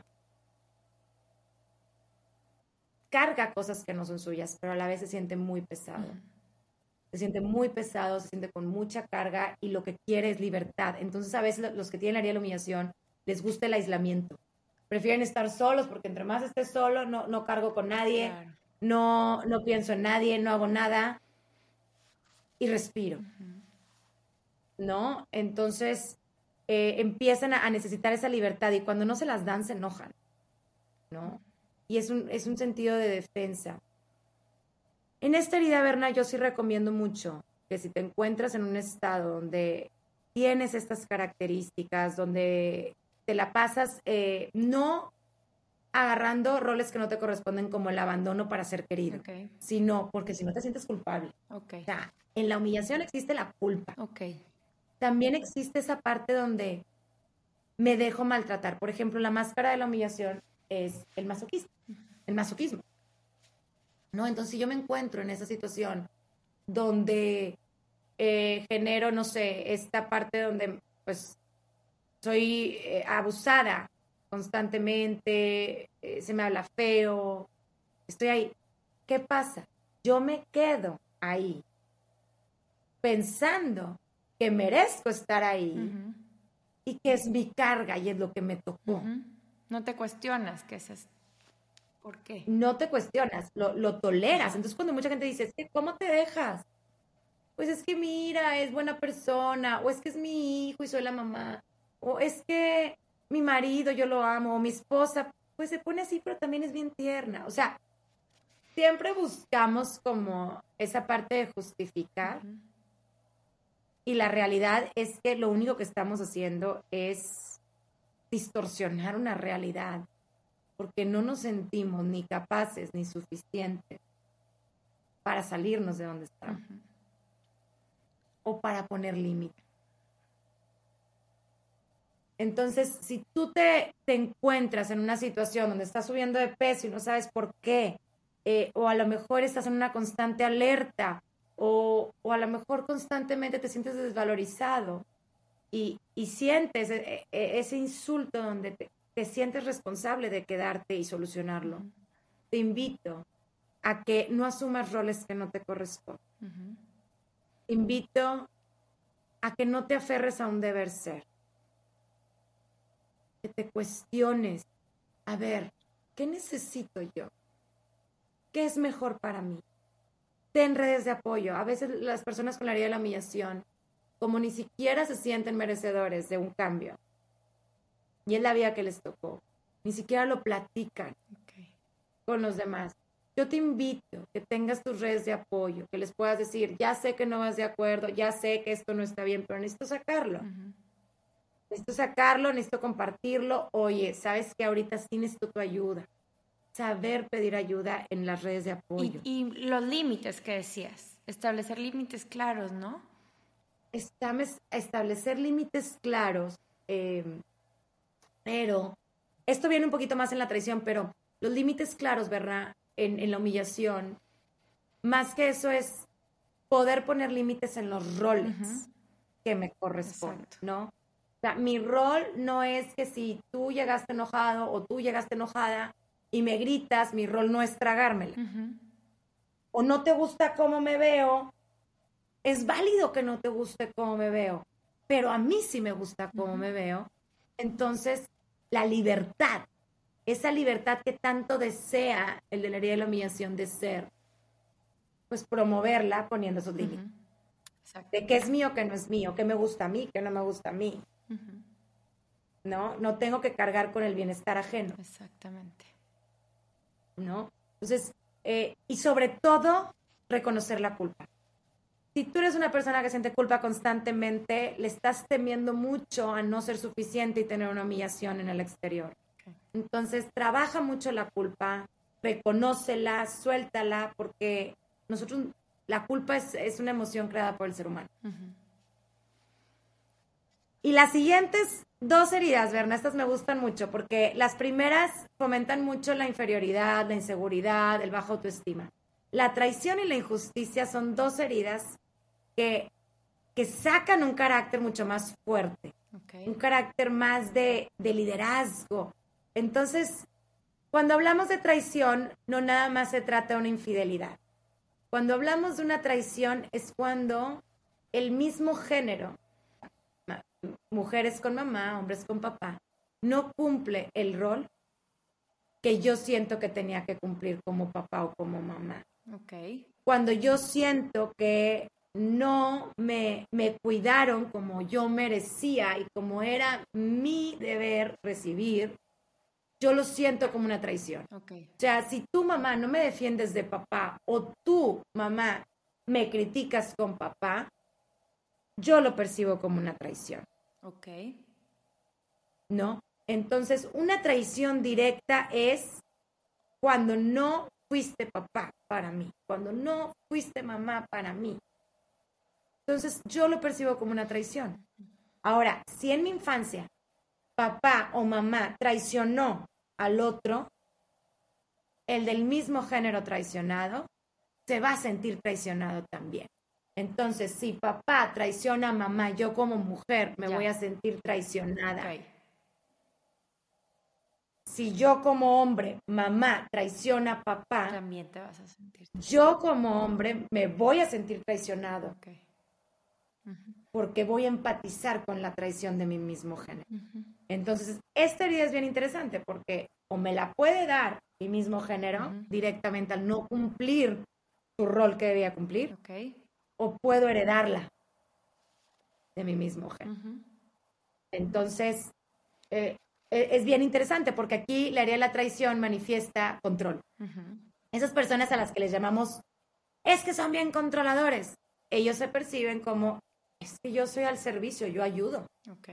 carga cosas que no son suyas, pero a la vez se siente muy pesado. Se siente muy pesado, se siente con mucha carga y lo que quiere es libertad. Entonces a veces los que tienen la herida de la humillación les gusta el aislamiento. Prefieren estar solos porque entre más estés solo, no cargo con nadie, claro. no pienso en nadie, no hago nada y respiro. ¿No? Entonces empiezan a necesitar esa libertad y cuando no se las dan se enojan, ¿no? Y es un sentido de defensa. En esta herida, Berna, yo sí recomiendo mucho que si te encuentras en un estado donde tienes estas características, donde te la pasas no agarrando roles que no te corresponden como el abandono para ser querido, okay. Sino porque si no te sientes culpable. Okay. O sea, en la humillación existe la culpa. Okay. También existe esa parte donde me dejo maltratar. Por ejemplo, la máscara de la humillación es el masoquismo. ¿No? Entonces, si yo me encuentro en esa situación donde genero, no sé, esta parte donde, pues, soy abusada constantemente, se me habla feo, estoy ahí. ¿Qué pasa? Yo me quedo ahí pensando que merezco estar ahí y que es mi carga y es lo que me tocó. No te cuestionas qué es esto. ¿Por qué? No te cuestionas, lo toleras. Entonces, cuando mucha gente dice, es que, ¿cómo te dejas? Pues es que mira, es buena persona, o es que es mi hijo y soy la mamá, o es que mi marido, yo lo amo, o mi esposa, pues se pone así, pero también es bien tierna. O sea, siempre buscamos como esa parte de justificar, y la realidad es que lo único que estamos haciendo es distorsionar una realidad, porque no nos sentimos ni capaces ni suficientes para salirnos de donde estamos. O para poner límites. Entonces, si tú te encuentras en una situación donde estás subiendo de peso y no sabes por qué, o a lo mejor estás en una constante alerta, o a lo mejor constantemente te sientes desvalorizado y sientes ese insulto donde te sientes responsable de quedarte y solucionarlo, te invito a que no asumas roles que no te corresponden. Te invito a que no te aferres a un deber ser. Que te cuestiones, a ver, ¿qué necesito yo? ¿Qué es mejor para mí? Ten redes de apoyo. A veces las personas con la herida de la humillación, como ni siquiera se sienten merecedores de un cambio, y es la vida que les tocó, ni siquiera lo platican con los demás. Yo te invito a que tengas tus redes de apoyo, que les puedas decir, ya sé que no vas de acuerdo, ya sé que esto no está bien, pero necesito sacarlo. Necesito sacarlo, necesito compartirlo. Oye, ¿sabes qué? Ahorita sí necesito tu ayuda. Saber pedir ayuda en las redes de apoyo. Y los límites que decías, establecer límites claros, ¿no? Establecer límites claros, pero esto viene un poquito más en la traición, pero los límites claros, ¿verdad? En la humillación, más que eso es poder poner límites en los roles que me corresponden, ¿no? O sea, mi rol no es que si tú llegaste enojado o tú llegaste enojada y me gritas, mi rol no es tragármela. O no te gusta cómo me veo, es válido que no te guste cómo me veo, pero a mí sí me gusta cómo me veo. Entonces, la libertad, esa libertad que tanto desea el de la herida de la humillación de ser, pues promoverla poniendo esos límites. De qué es mío, qué no es mío, qué me gusta a mí, qué no me gusta a mí. No tengo que cargar con el bienestar ajeno. Exactamente. ¿No? Entonces, y sobre todo, reconocer la culpa. Si tú eres una persona que siente culpa constantemente, le estás temiendo mucho a no ser suficiente y tener una humillación en el exterior. Entonces, trabaja mucho la culpa, reconócela, suéltala, porque la culpa es una emoción creada por el ser humano. Y las siguientes 2 heridas, Berna, estas me gustan mucho, porque las primeras fomentan mucho la inferioridad, la inseguridad, el bajo autoestima. La traición y la injusticia son 2 heridas que sacan un carácter mucho más fuerte, un carácter más de liderazgo. Entonces, cuando hablamos de traición, no nada más se trata de una infidelidad. Cuando hablamos de una traición es cuando el mismo género, mujeres con mamá, hombres con papá, no cumple el rol que yo siento que tenía que cumplir como papá o como mamá. Cuando yo siento que no me cuidaron como yo merecía y como era mi deber recibir, yo lo siento como una traición. O sea, si tu mamá no me defiendes de papá o tu mamá me criticas con papá, yo lo percibo como una traición. ¿No? Entonces, una traición directa es cuando no fuiste papá para mí, cuando no fuiste mamá para mí. Entonces, yo lo percibo como una traición. Ahora, si en mi infancia papá o mamá traicionó al otro, el del mismo género traicionado se va a sentir traicionado también. Entonces, si papá traiciona a mamá, yo como mujer me voy a sentir traicionada. Si yo como hombre, mamá traiciona a papá, también te vas a sentir. Yo como hombre me voy a sentir traicionado. Porque voy a empatizar con la traición de mi mismo género. Entonces, esta herida es bien interesante porque o me la puede dar mi mismo género directamente al no cumplir su rol que debía cumplir, o puedo heredarla de mi mismo género. Entonces, es bien interesante porque aquí la herida de la traición manifiesta control. Esas personas a las que les llamamos, es que son bien controladores, ellos se perciben como, es que yo soy al servicio, yo ayudo.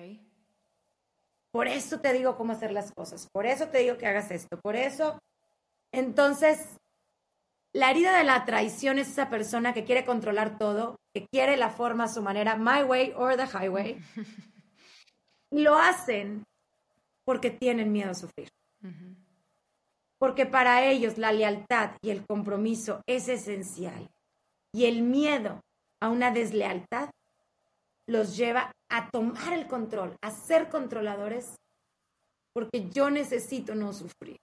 Por eso te digo cómo hacer las cosas, por eso te digo que hagas esto, por eso. Entonces, la herida de la traición es esa persona que quiere controlar todo, que quiere la forma a su manera, my way or the highway. Lo hacen porque tienen miedo a sufrir. Porque para ellos la lealtad y el compromiso es esencial. Y el miedo a una deslealtad los lleva a tomar el control, a ser controladores porque yo necesito no sufrir,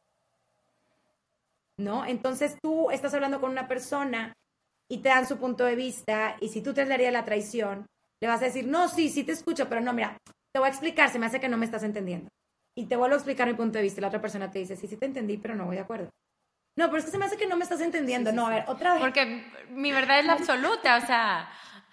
¿no? Entonces tú estás hablando con una persona y te dan su punto de vista, y si tú te darías la traición, le vas a decir, no, sí te escucho, pero no, mira, te voy a explicar, se me hace que no me estás entendiendo. Y te vuelvo a explicar mi punto de vista, y la otra persona te dice, sí te entendí, pero no voy de acuerdo. No, pero es que se me hace que no me estás entendiendo. No, a ver, otra vez. Porque mi verdad es la absoluta, o sea,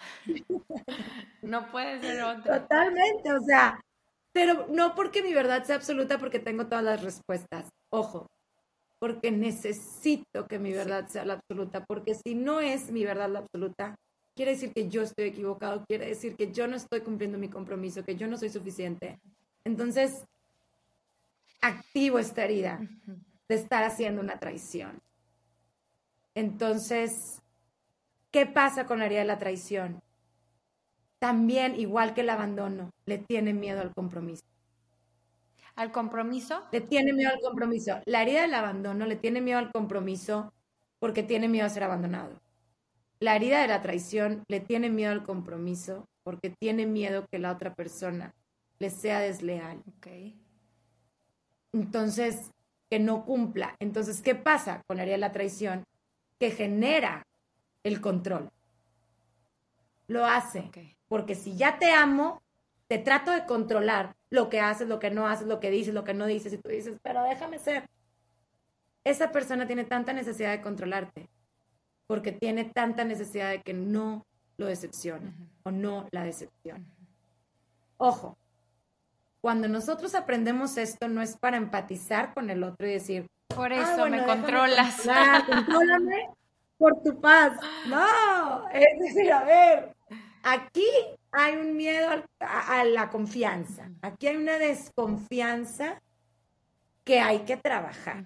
no puede ser otra. Totalmente, o sea, pero no porque mi verdad sea absoluta porque tengo todas las respuestas. Ojo, porque necesito que mi verdad sea la absoluta, porque si no es mi verdad la absoluta, quiere decir que yo estoy equivocado, quiere decir que yo no estoy cumpliendo mi compromiso, que yo no soy suficiente. Entonces, activo esta herida de estar haciendo una traición. Entonces, ¿qué pasa con la herida de la traición? También, igual que el abandono, le tiene miedo al compromiso. ¿Al compromiso? Le tiene miedo al compromiso. La herida del abandono le tiene miedo al compromiso porque tiene miedo a ser abandonado. La herida de la traición le tiene miedo al compromiso porque tiene miedo que la otra persona le sea desleal. Ok. Entonces, que no cumpla. Entonces, ¿qué pasa con la herida de la traición? Que genera el control. Lo hace. Okay. Porque si ya te amo, te trato de controlar lo que haces, lo que no haces, lo que dices, lo que no dices, y tú dices, pero déjame ser. Esa persona tiene tanta necesidad de controlarte, porque tiene tanta necesidad de que no lo decepcione o no la decepcione. Ojo, cuando nosotros aprendemos esto, no es para empatizar con el otro y decir, por eso bueno, me controlas. Contrólame por tu paz. No, es decir, a ver, aquí hay un miedo a la confianza. Aquí hay una desconfianza que hay que trabajar.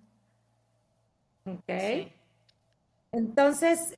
¿Ok? Sí. Entonces,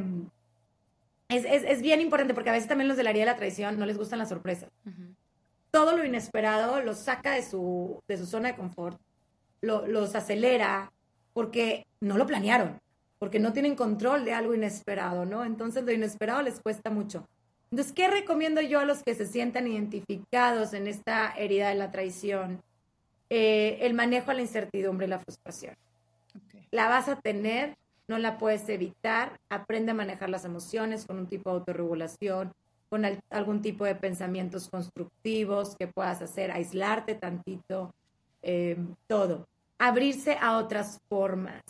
es bien importante porque a veces también los del área de la traición no les gustan las sorpresas. Todo lo inesperado los saca de su zona de confort, los acelera porque no lo planearon, porque no tienen control de algo inesperado, ¿no? Entonces lo inesperado les cuesta mucho. Entonces, ¿qué recomiendo yo a los que se sientan identificados en esta herida de la traición? El manejo a la incertidumbre y la frustración. Okay. La vas a tener, no la puedes evitar. Aprende a manejar las emociones con un tipo de autorregulación, con algún tipo de pensamientos constructivos que puedas hacer, aislarte tantito, todo. Abrirse a otras formas.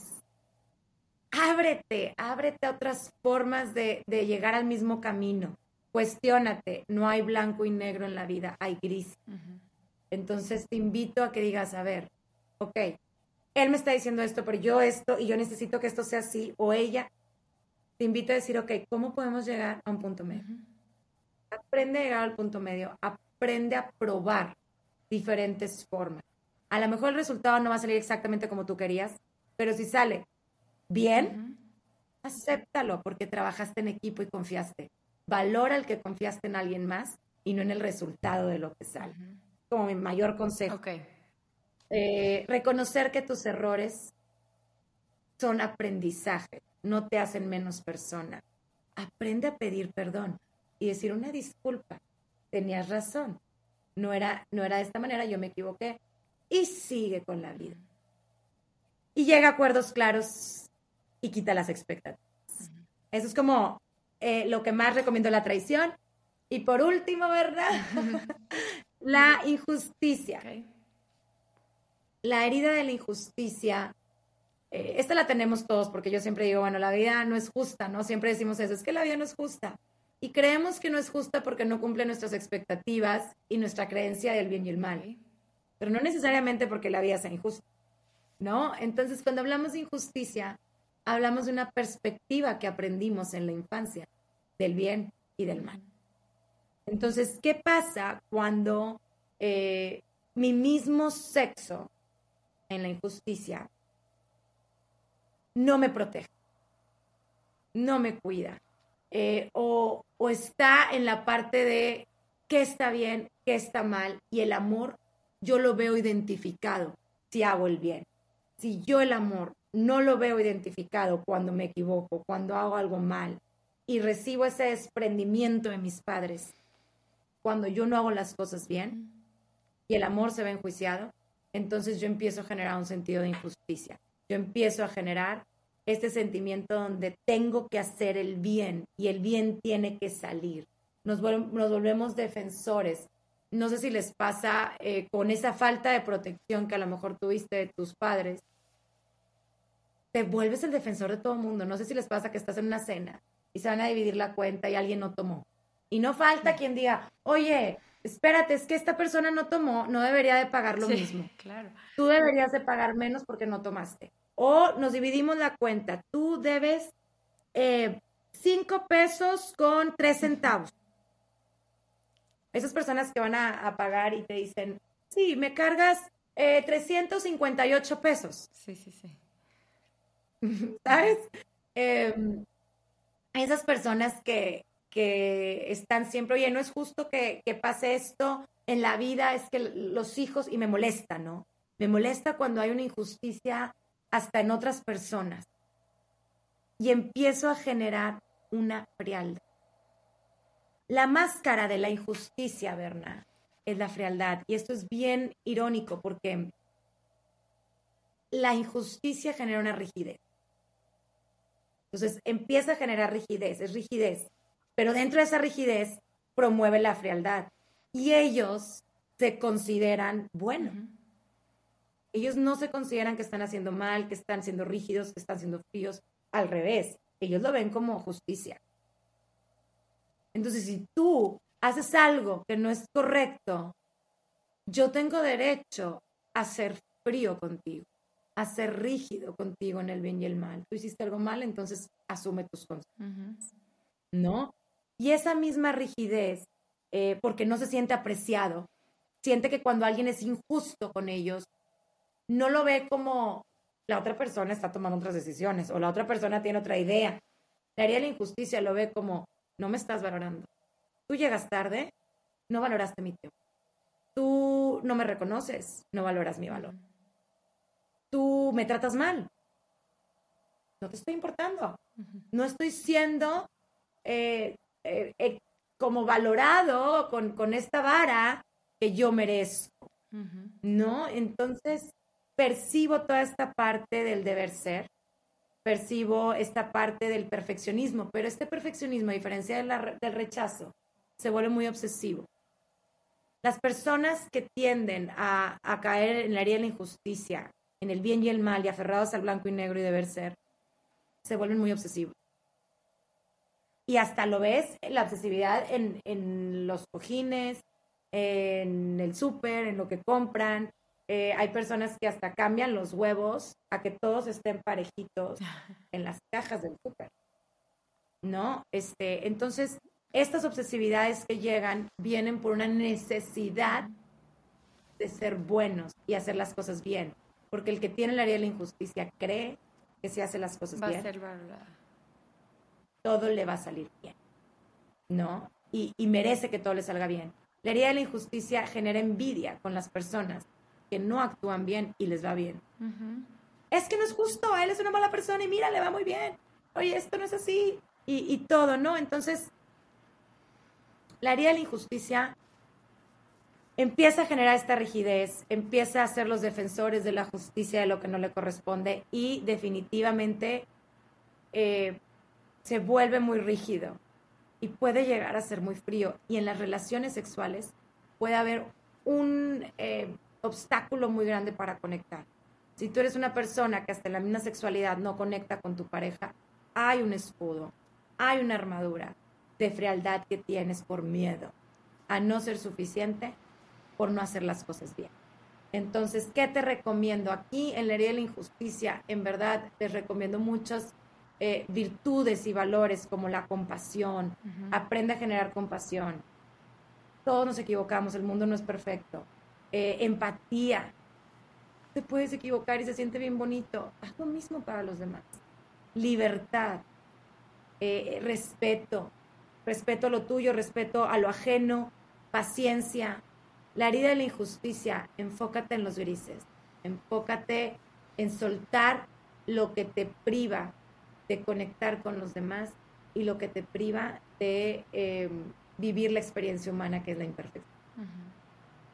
Ábrete a otras formas de llegar al mismo camino. Cuestiónate, no hay blanco y negro en la vida, hay gris. Entonces te invito a que digas, a ver, ok, él me está diciendo esto, pero yo esto, y yo necesito que esto sea así, o ella. Te invito a decir, ok, ¿cómo podemos llegar a un punto medio? Aprende a llegar al punto medio, aprende a probar diferentes formas. A lo mejor el resultado no va a salir exactamente como tú querías, pero si sale bien, acéptalo porque trabajaste en equipo y confiaste. Valora el que confiaste en alguien más y no en el resultado de lo que sale. Como mi mayor consejo. Okay. Reconocer que tus errores son aprendizaje, no te hacen menos persona. Aprende a pedir perdón y decir una disculpa. Tenías razón. No era de esta manera, yo me equivoqué. Y sigue con la vida. Y llega a acuerdos claros y quita las expectativas. Eso es como lo que más recomiendo, la traición. Y por último, ¿verdad? La injusticia. Okay. La herida de la injusticia, esta la tenemos todos, porque yo siempre digo, bueno, la vida no es justa, ¿no? Siempre decimos eso, es que la vida no es justa. Y creemos que no es justa porque no cumple nuestras expectativas y nuestra creencia del bien y el mal. Pero no necesariamente porque la vida sea injusta, ¿no? Entonces, cuando hablamos de injusticia, hablamos de una perspectiva que aprendimos en la infancia, del bien y del mal. Entonces, ¿qué pasa cuando mi mismo sexo en la injusticia no me protege, no me cuida, o está en la parte de qué está bien, qué está mal, y el amor yo lo veo identificado si hago el bien? Si yo el amor no lo veo identificado cuando me equivoco, cuando hago algo mal, y recibo ese desprendimiento de mis padres cuando yo no hago las cosas bien, y el amor se ve enjuiciado, entonces yo empiezo a generar un sentido de injusticia. Yo empiezo a generar este sentimiento donde tengo que hacer el bien y el bien tiene que salir. Nos volvemos defensores. No sé si les pasa con esa falta de protección que a lo mejor tuviste de tus padres, te vuelves el defensor de todo el mundo. No sé si les pasa que estás en una cena y se van a dividir la cuenta y alguien no tomó. Y no falta quien diga, oye, espérate, es que esta persona no tomó, no debería de pagar lo mismo. Claro. Tú deberías de pagar menos porque no tomaste. O nos dividimos la cuenta. Tú debes 5 pesos con 3 centavos. Esas personas que van a pagar y te dicen, sí, me cargas 358 pesos. Sí, sí, sí. ¿Sabes? Esas personas que están siempre, oye, no es justo que pase esto en la vida, es que los hijos, y me molesta, ¿no? Me molesta cuando hay una injusticia hasta en otras personas. Y empiezo a generar una frialdad. La máscara de la injusticia, Berna, es la frialdad. Y esto es bien irónico porque la injusticia genera una rigidez. Entonces empieza a generar rigidez, es rigidez. Pero dentro de esa rigidez promueve la frialdad. Y ellos se consideran buenos. Ellos no se consideran que están haciendo mal, que están siendo rígidos, que están siendo fríos. Al revés, ellos lo ven como justicia. Entonces, si tú haces algo que no es correcto, yo tengo derecho a ser frío contigo, a ser rígido contigo en el bien y el mal. Tú hiciste algo mal, entonces asume tus consecuencias, ¿no? Y esa misma rigidez, porque no se siente apreciado, siente que cuando alguien es injusto con ellos, no lo ve como la otra persona está tomando otras decisiones o la otra persona tiene otra idea. La área de la injusticia lo ve como, no me estás valorando. Tú llegas tarde, no valoraste mi tiempo. Tú no me reconoces, no valoras mi valor. Tú me tratas mal. No te estoy importando. No estoy siendo como valorado con esta vara que yo merezco. ¿No? Entonces, percibo toda esta parte del deber ser, percibo esta parte del perfeccionismo, pero este perfeccionismo, a diferencia del rechazo, se vuelve muy obsesivo. Las personas que tienden a caer en el área de la injusticia, en el bien y el mal, y aferrados al blanco y negro y deber ser, se vuelven muy obsesivos. Y hasta lo ves, la obsesividad en los cojines, en el súper, en lo que compran. Hay personas que hasta cambian los huevos a que todos estén parejitos en las cajas del súper, ¿no? Entonces, estas obsesividades que llegan vienen por una necesidad de ser buenos y hacer las cosas bien. Porque el que tiene el área de la injusticia cree que si hace las cosas bien, va a ser valorado. Todo le va a salir bien, ¿no? Y merece que todo le salga bien. La herida de la injusticia genera envidia con las personas que no actúan bien y les va bien. Es que no es justo, él es una mala persona y mira, le va muy bien. Oye, esto no es así. Y todo, ¿no? Entonces, la herida de la injusticia empieza a generar esta rigidez, empieza a ser los defensores de la justicia de lo que no le corresponde y definitivamente se vuelve muy rígido y puede llegar a ser muy frío. Y en las relaciones sexuales puede haber un obstáculo muy grande para conectar. Si tú eres una persona que hasta en la misma sexualidad no conecta con tu pareja, hay un escudo, hay una armadura de frialdad que tienes por miedo a no ser suficiente, por no hacer las cosas bien. Entonces, ¿qué te recomiendo? Aquí en la herida de la injusticia, en verdad, les recomiendo muchas virtudes y valores como la compasión. Aprende a generar compasión. Todos nos equivocamos, el mundo no es perfecto. Empatía. Te puedes equivocar y se siente bien bonito. Haz lo mismo para los demás. Libertad. Respeto. Respeto a lo tuyo, respeto a lo ajeno. Paciencia. La herida de la injusticia, enfócate en los grises. Enfócate en soltar lo que te priva de conectar con los demás y lo que te priva de vivir la experiencia humana que es la imperfección.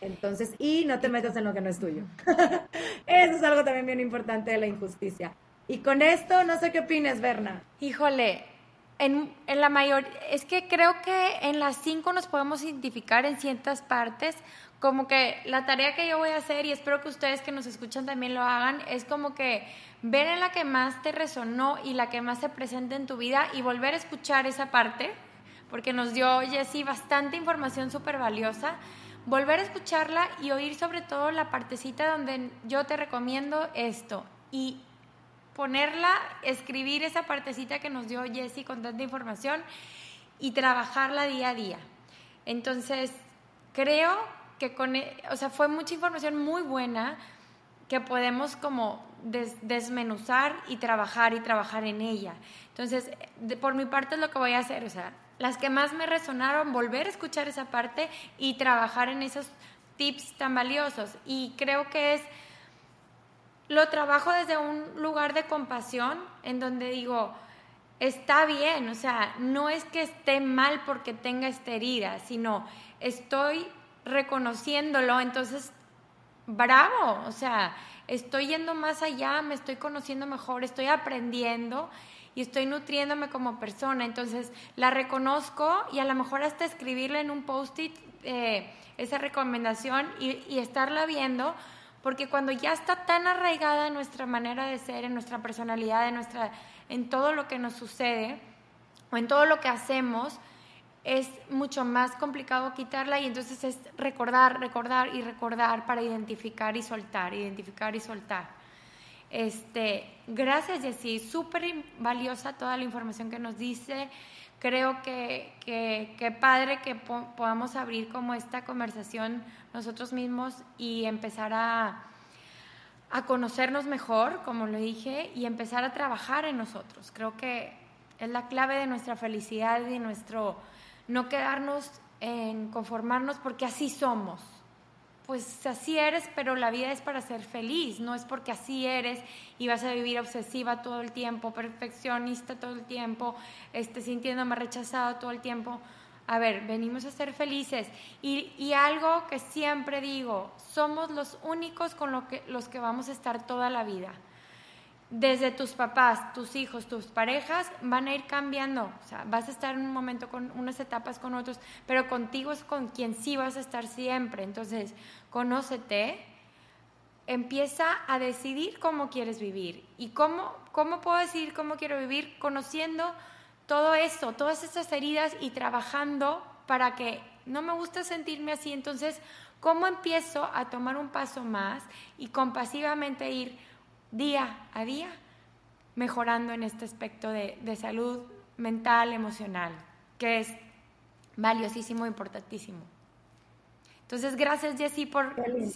Entonces, y no te metas en lo que no es tuyo. Eso es algo también bien importante de la injusticia. Y con esto, no sé qué opinas, Berna. Híjole, en la mayor, es que creo que en las 5 nos podemos identificar en ciertas partes, como que la tarea que yo voy a hacer, y espero que ustedes que nos escuchan también lo hagan, es como que ver en la que más te resonó y la que más se presenta en tu vida y volver a escuchar esa parte, porque nos dio Jessie bastante información súper valiosa, volver a escucharla y oír sobre todo la partecita donde yo te recomiendo esto, y ponerla, escribir esa partecita que nos dio Jessie con tanta información y trabajarla día a día. Entonces, creo que fue mucha información muy buena que podemos como desmenuzar y trabajar en ella. Entonces, por mi parte es lo que voy a hacer, o sea, las que más me resonaron, volver a escuchar esa parte y trabajar en esos tips tan valiosos. Y creo que lo trabajo desde un lugar de compasión, en donde digo, está bien, o sea, no es que esté mal porque tenga esta herida, sino estoy reconociéndolo, entonces, bravo, o sea, estoy yendo más allá, me estoy conociendo mejor, estoy aprendiendo y estoy nutriéndome como persona, entonces la reconozco y a lo mejor hasta escribirle en un post-it esa recomendación y estarla viendo, porque cuando ya está tan arraigada en nuestra manera de ser, en nuestra personalidad, en todo lo que nos sucede o en todo lo que hacemos, es mucho más complicado quitarla, y entonces es recordar para identificar y soltar. Gracias, Jessie, súper valiosa toda la información que nos dice. Creo que padre que podamos abrir como esta conversación nosotros mismos y empezar a conocernos mejor, como lo dije, y empezar a trabajar en nosotros. Creo que es la clave de nuestra felicidad y nuestro no quedarnos en conformarnos porque así somos. Pues así eres, pero la vida es para ser feliz, no es porque así eres y vas a vivir obsesiva todo el tiempo, perfeccionista todo el tiempo, sintiéndome rechazado todo el tiempo. A ver, venimos a ser felices. Y algo que siempre digo, somos los únicos con los que vamos a estar toda la vida. Desde tus papás, tus hijos, tus parejas van a ir cambiando, o sea, vas a estar en un momento con unas etapas con otros, pero contigo es con quien sí vas a estar siempre. Entonces, conócete, empieza a decidir cómo quieres vivir. ¿Y cómo puedo decidir cómo quiero vivir? Conociendo todo eso, todas estas heridas y trabajando para que no me gusta sentirme así. Entonces, ¿cómo empiezo a tomar un paso más y compasivamente ir día a día mejorando en este aspecto de salud mental, emocional, que es valiosísimo e importantísimo? Entonces, gracias, Jessie, por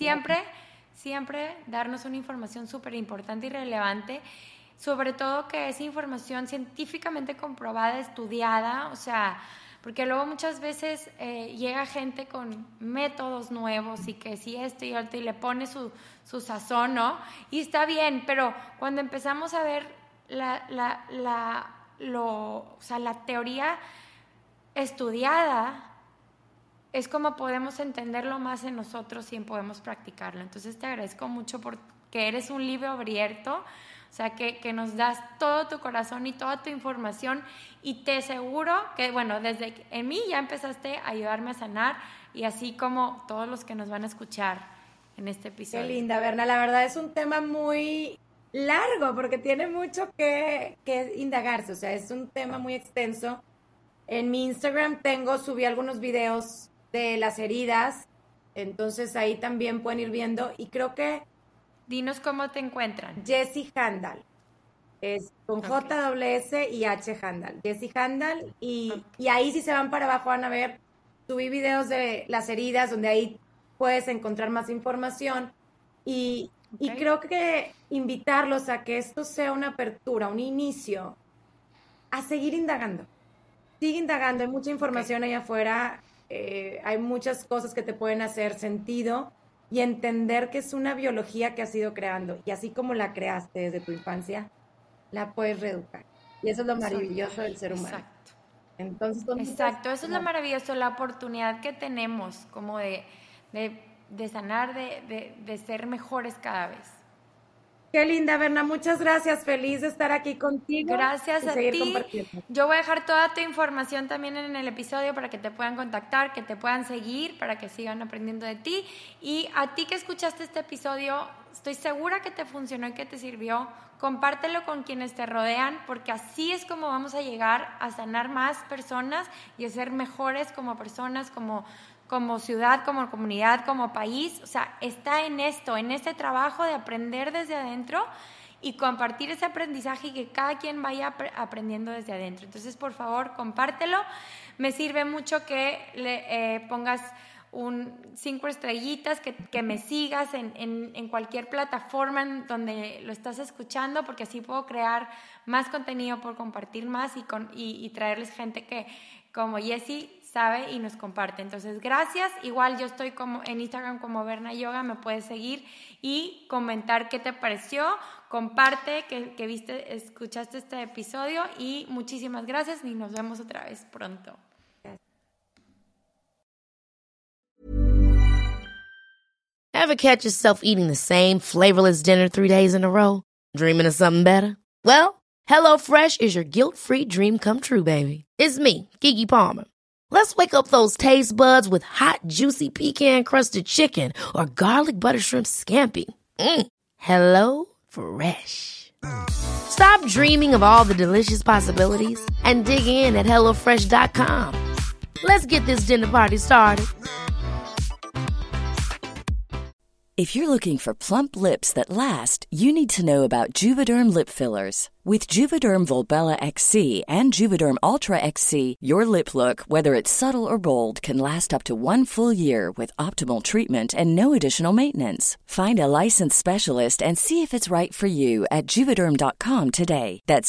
siempre darnos una información súper importante y relevante, sobre todo que es información científicamente comprobada, estudiada, o sea, porque luego muchas veces llega gente con métodos nuevos y que si esto y otro y le pone su sazón, ¿no? Y está bien, pero cuando empezamos a ver la teoría estudiada, es como podemos entenderlo más en nosotros y podemos practicarlo. Entonces te agradezco mucho porque eres un libro abierto, o sea, que nos das todo tu corazón y toda tu información, y te aseguro que, bueno, desde en mí ya empezaste a ayudarme a sanar, y así como todos los que nos van a escuchar en este episodio. Qué linda, Berna. La verdad es un tema muy largo porque tiene mucho que indagarse, o sea, es un tema muy extenso. En mi Instagram subí algunos videos de las heridas, entonces ahí también pueden ir viendo, y creo que dinos cómo te encuentran. Jessie Handal. Es con J-S y H Handal. Jessie Handal. Y ahí si se van para abajo van a ver, subí videos de las heridas donde ahí puedes encontrar más información. Y creo que invitarlos a que esto sea una apertura, un inicio, a seguir indagando. Sigue indagando, hay mucha información allá afuera, hay muchas cosas que te pueden hacer sentido, y entender que es una biología que has ido creando, y así como la creaste desde tu infancia, la puedes reeducar. Y eso es lo maravilloso del ser humano. Exacto. Entonces, eso es lo maravilloso, la oportunidad que tenemos como de sanar, de ser mejores cada vez. Qué linda, Berna. Muchas gracias. Feliz de estar aquí contigo. Gracias a ti. Yo voy a dejar toda tu información también en el episodio para que te puedan contactar, que te puedan seguir, para que sigan aprendiendo de ti. Y a ti que escuchaste este episodio, estoy segura que te funcionó y que te sirvió. Compártelo con quienes te rodean, porque así es como vamos a llegar a sanar más personas y a ser mejores como personas, como ciudad, como comunidad, como país. O sea, está en esto, en este trabajo de aprender desde adentro y compartir ese aprendizaje y que cada quien vaya aprendiendo desde adentro. Entonces, por favor, compártelo. Me sirve mucho que le pongas 5 estrellitas, que me sigas en cualquier plataforma en donde lo estás escuchando, porque así puedo crear más contenido por compartir más y traerles gente que, como Jessie, sabe y nos comparte. Entonces, gracias. Igual yo estoy en Instagram como Berna Yoga, me puedes seguir y comentar qué te pareció. Comparte que escuchaste este episodio y muchísimas gracias y nos vemos otra vez pronto. Ever catch yourself eating the same flavorless dinner 3 days in a row? Dreaming of something better? Well, HelloFresh is your guilt-free dream come true, baby. It's me, Keke Palmer. Let's wake up those taste buds with hot, juicy pecan-crusted chicken or garlic butter shrimp scampi. Hello Fresh. Stop dreaming of all the delicious possibilities and dig in at HelloFresh.com. Let's get this dinner party started. If you're looking for plump lips that last, you need to know about Juvederm lip fillers. With Juvederm Volbella XC and Juvederm Ultra XC, your lip look, whether it's subtle or bold, can last up to 1 full year with optimal treatment and no additional maintenance. Find a licensed specialist and see if it's right for you at Juvederm.com today. That's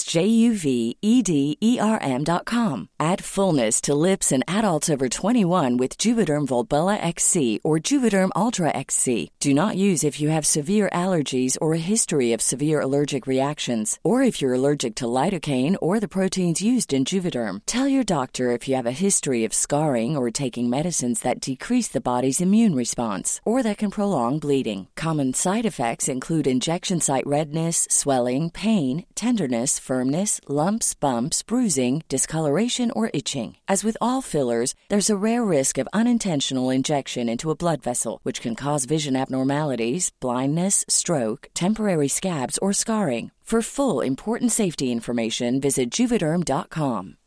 JUVEDERM.com. Add fullness to lips in adults over 21 with Juvederm Volbella XC or Juvederm Ultra XC. Do not use if you have severe allergies or a history of severe allergic reactions, or if you're allergic to lidocaine or the proteins used in Juvederm. Tell your doctor if you have a history of scarring or taking medicines that decrease the body's immune response or that can prolong bleeding. Common side effects include injection site redness, swelling, pain, tenderness, firmness, lumps, bumps, bruising, discoloration, or itching. As with all fillers, there's a rare risk of unintentional injection into a blood vessel, which can cause vision abnormalities, blindness, stroke, temporary scabs, or scarring. For full, important safety information, visit Juvederm.com.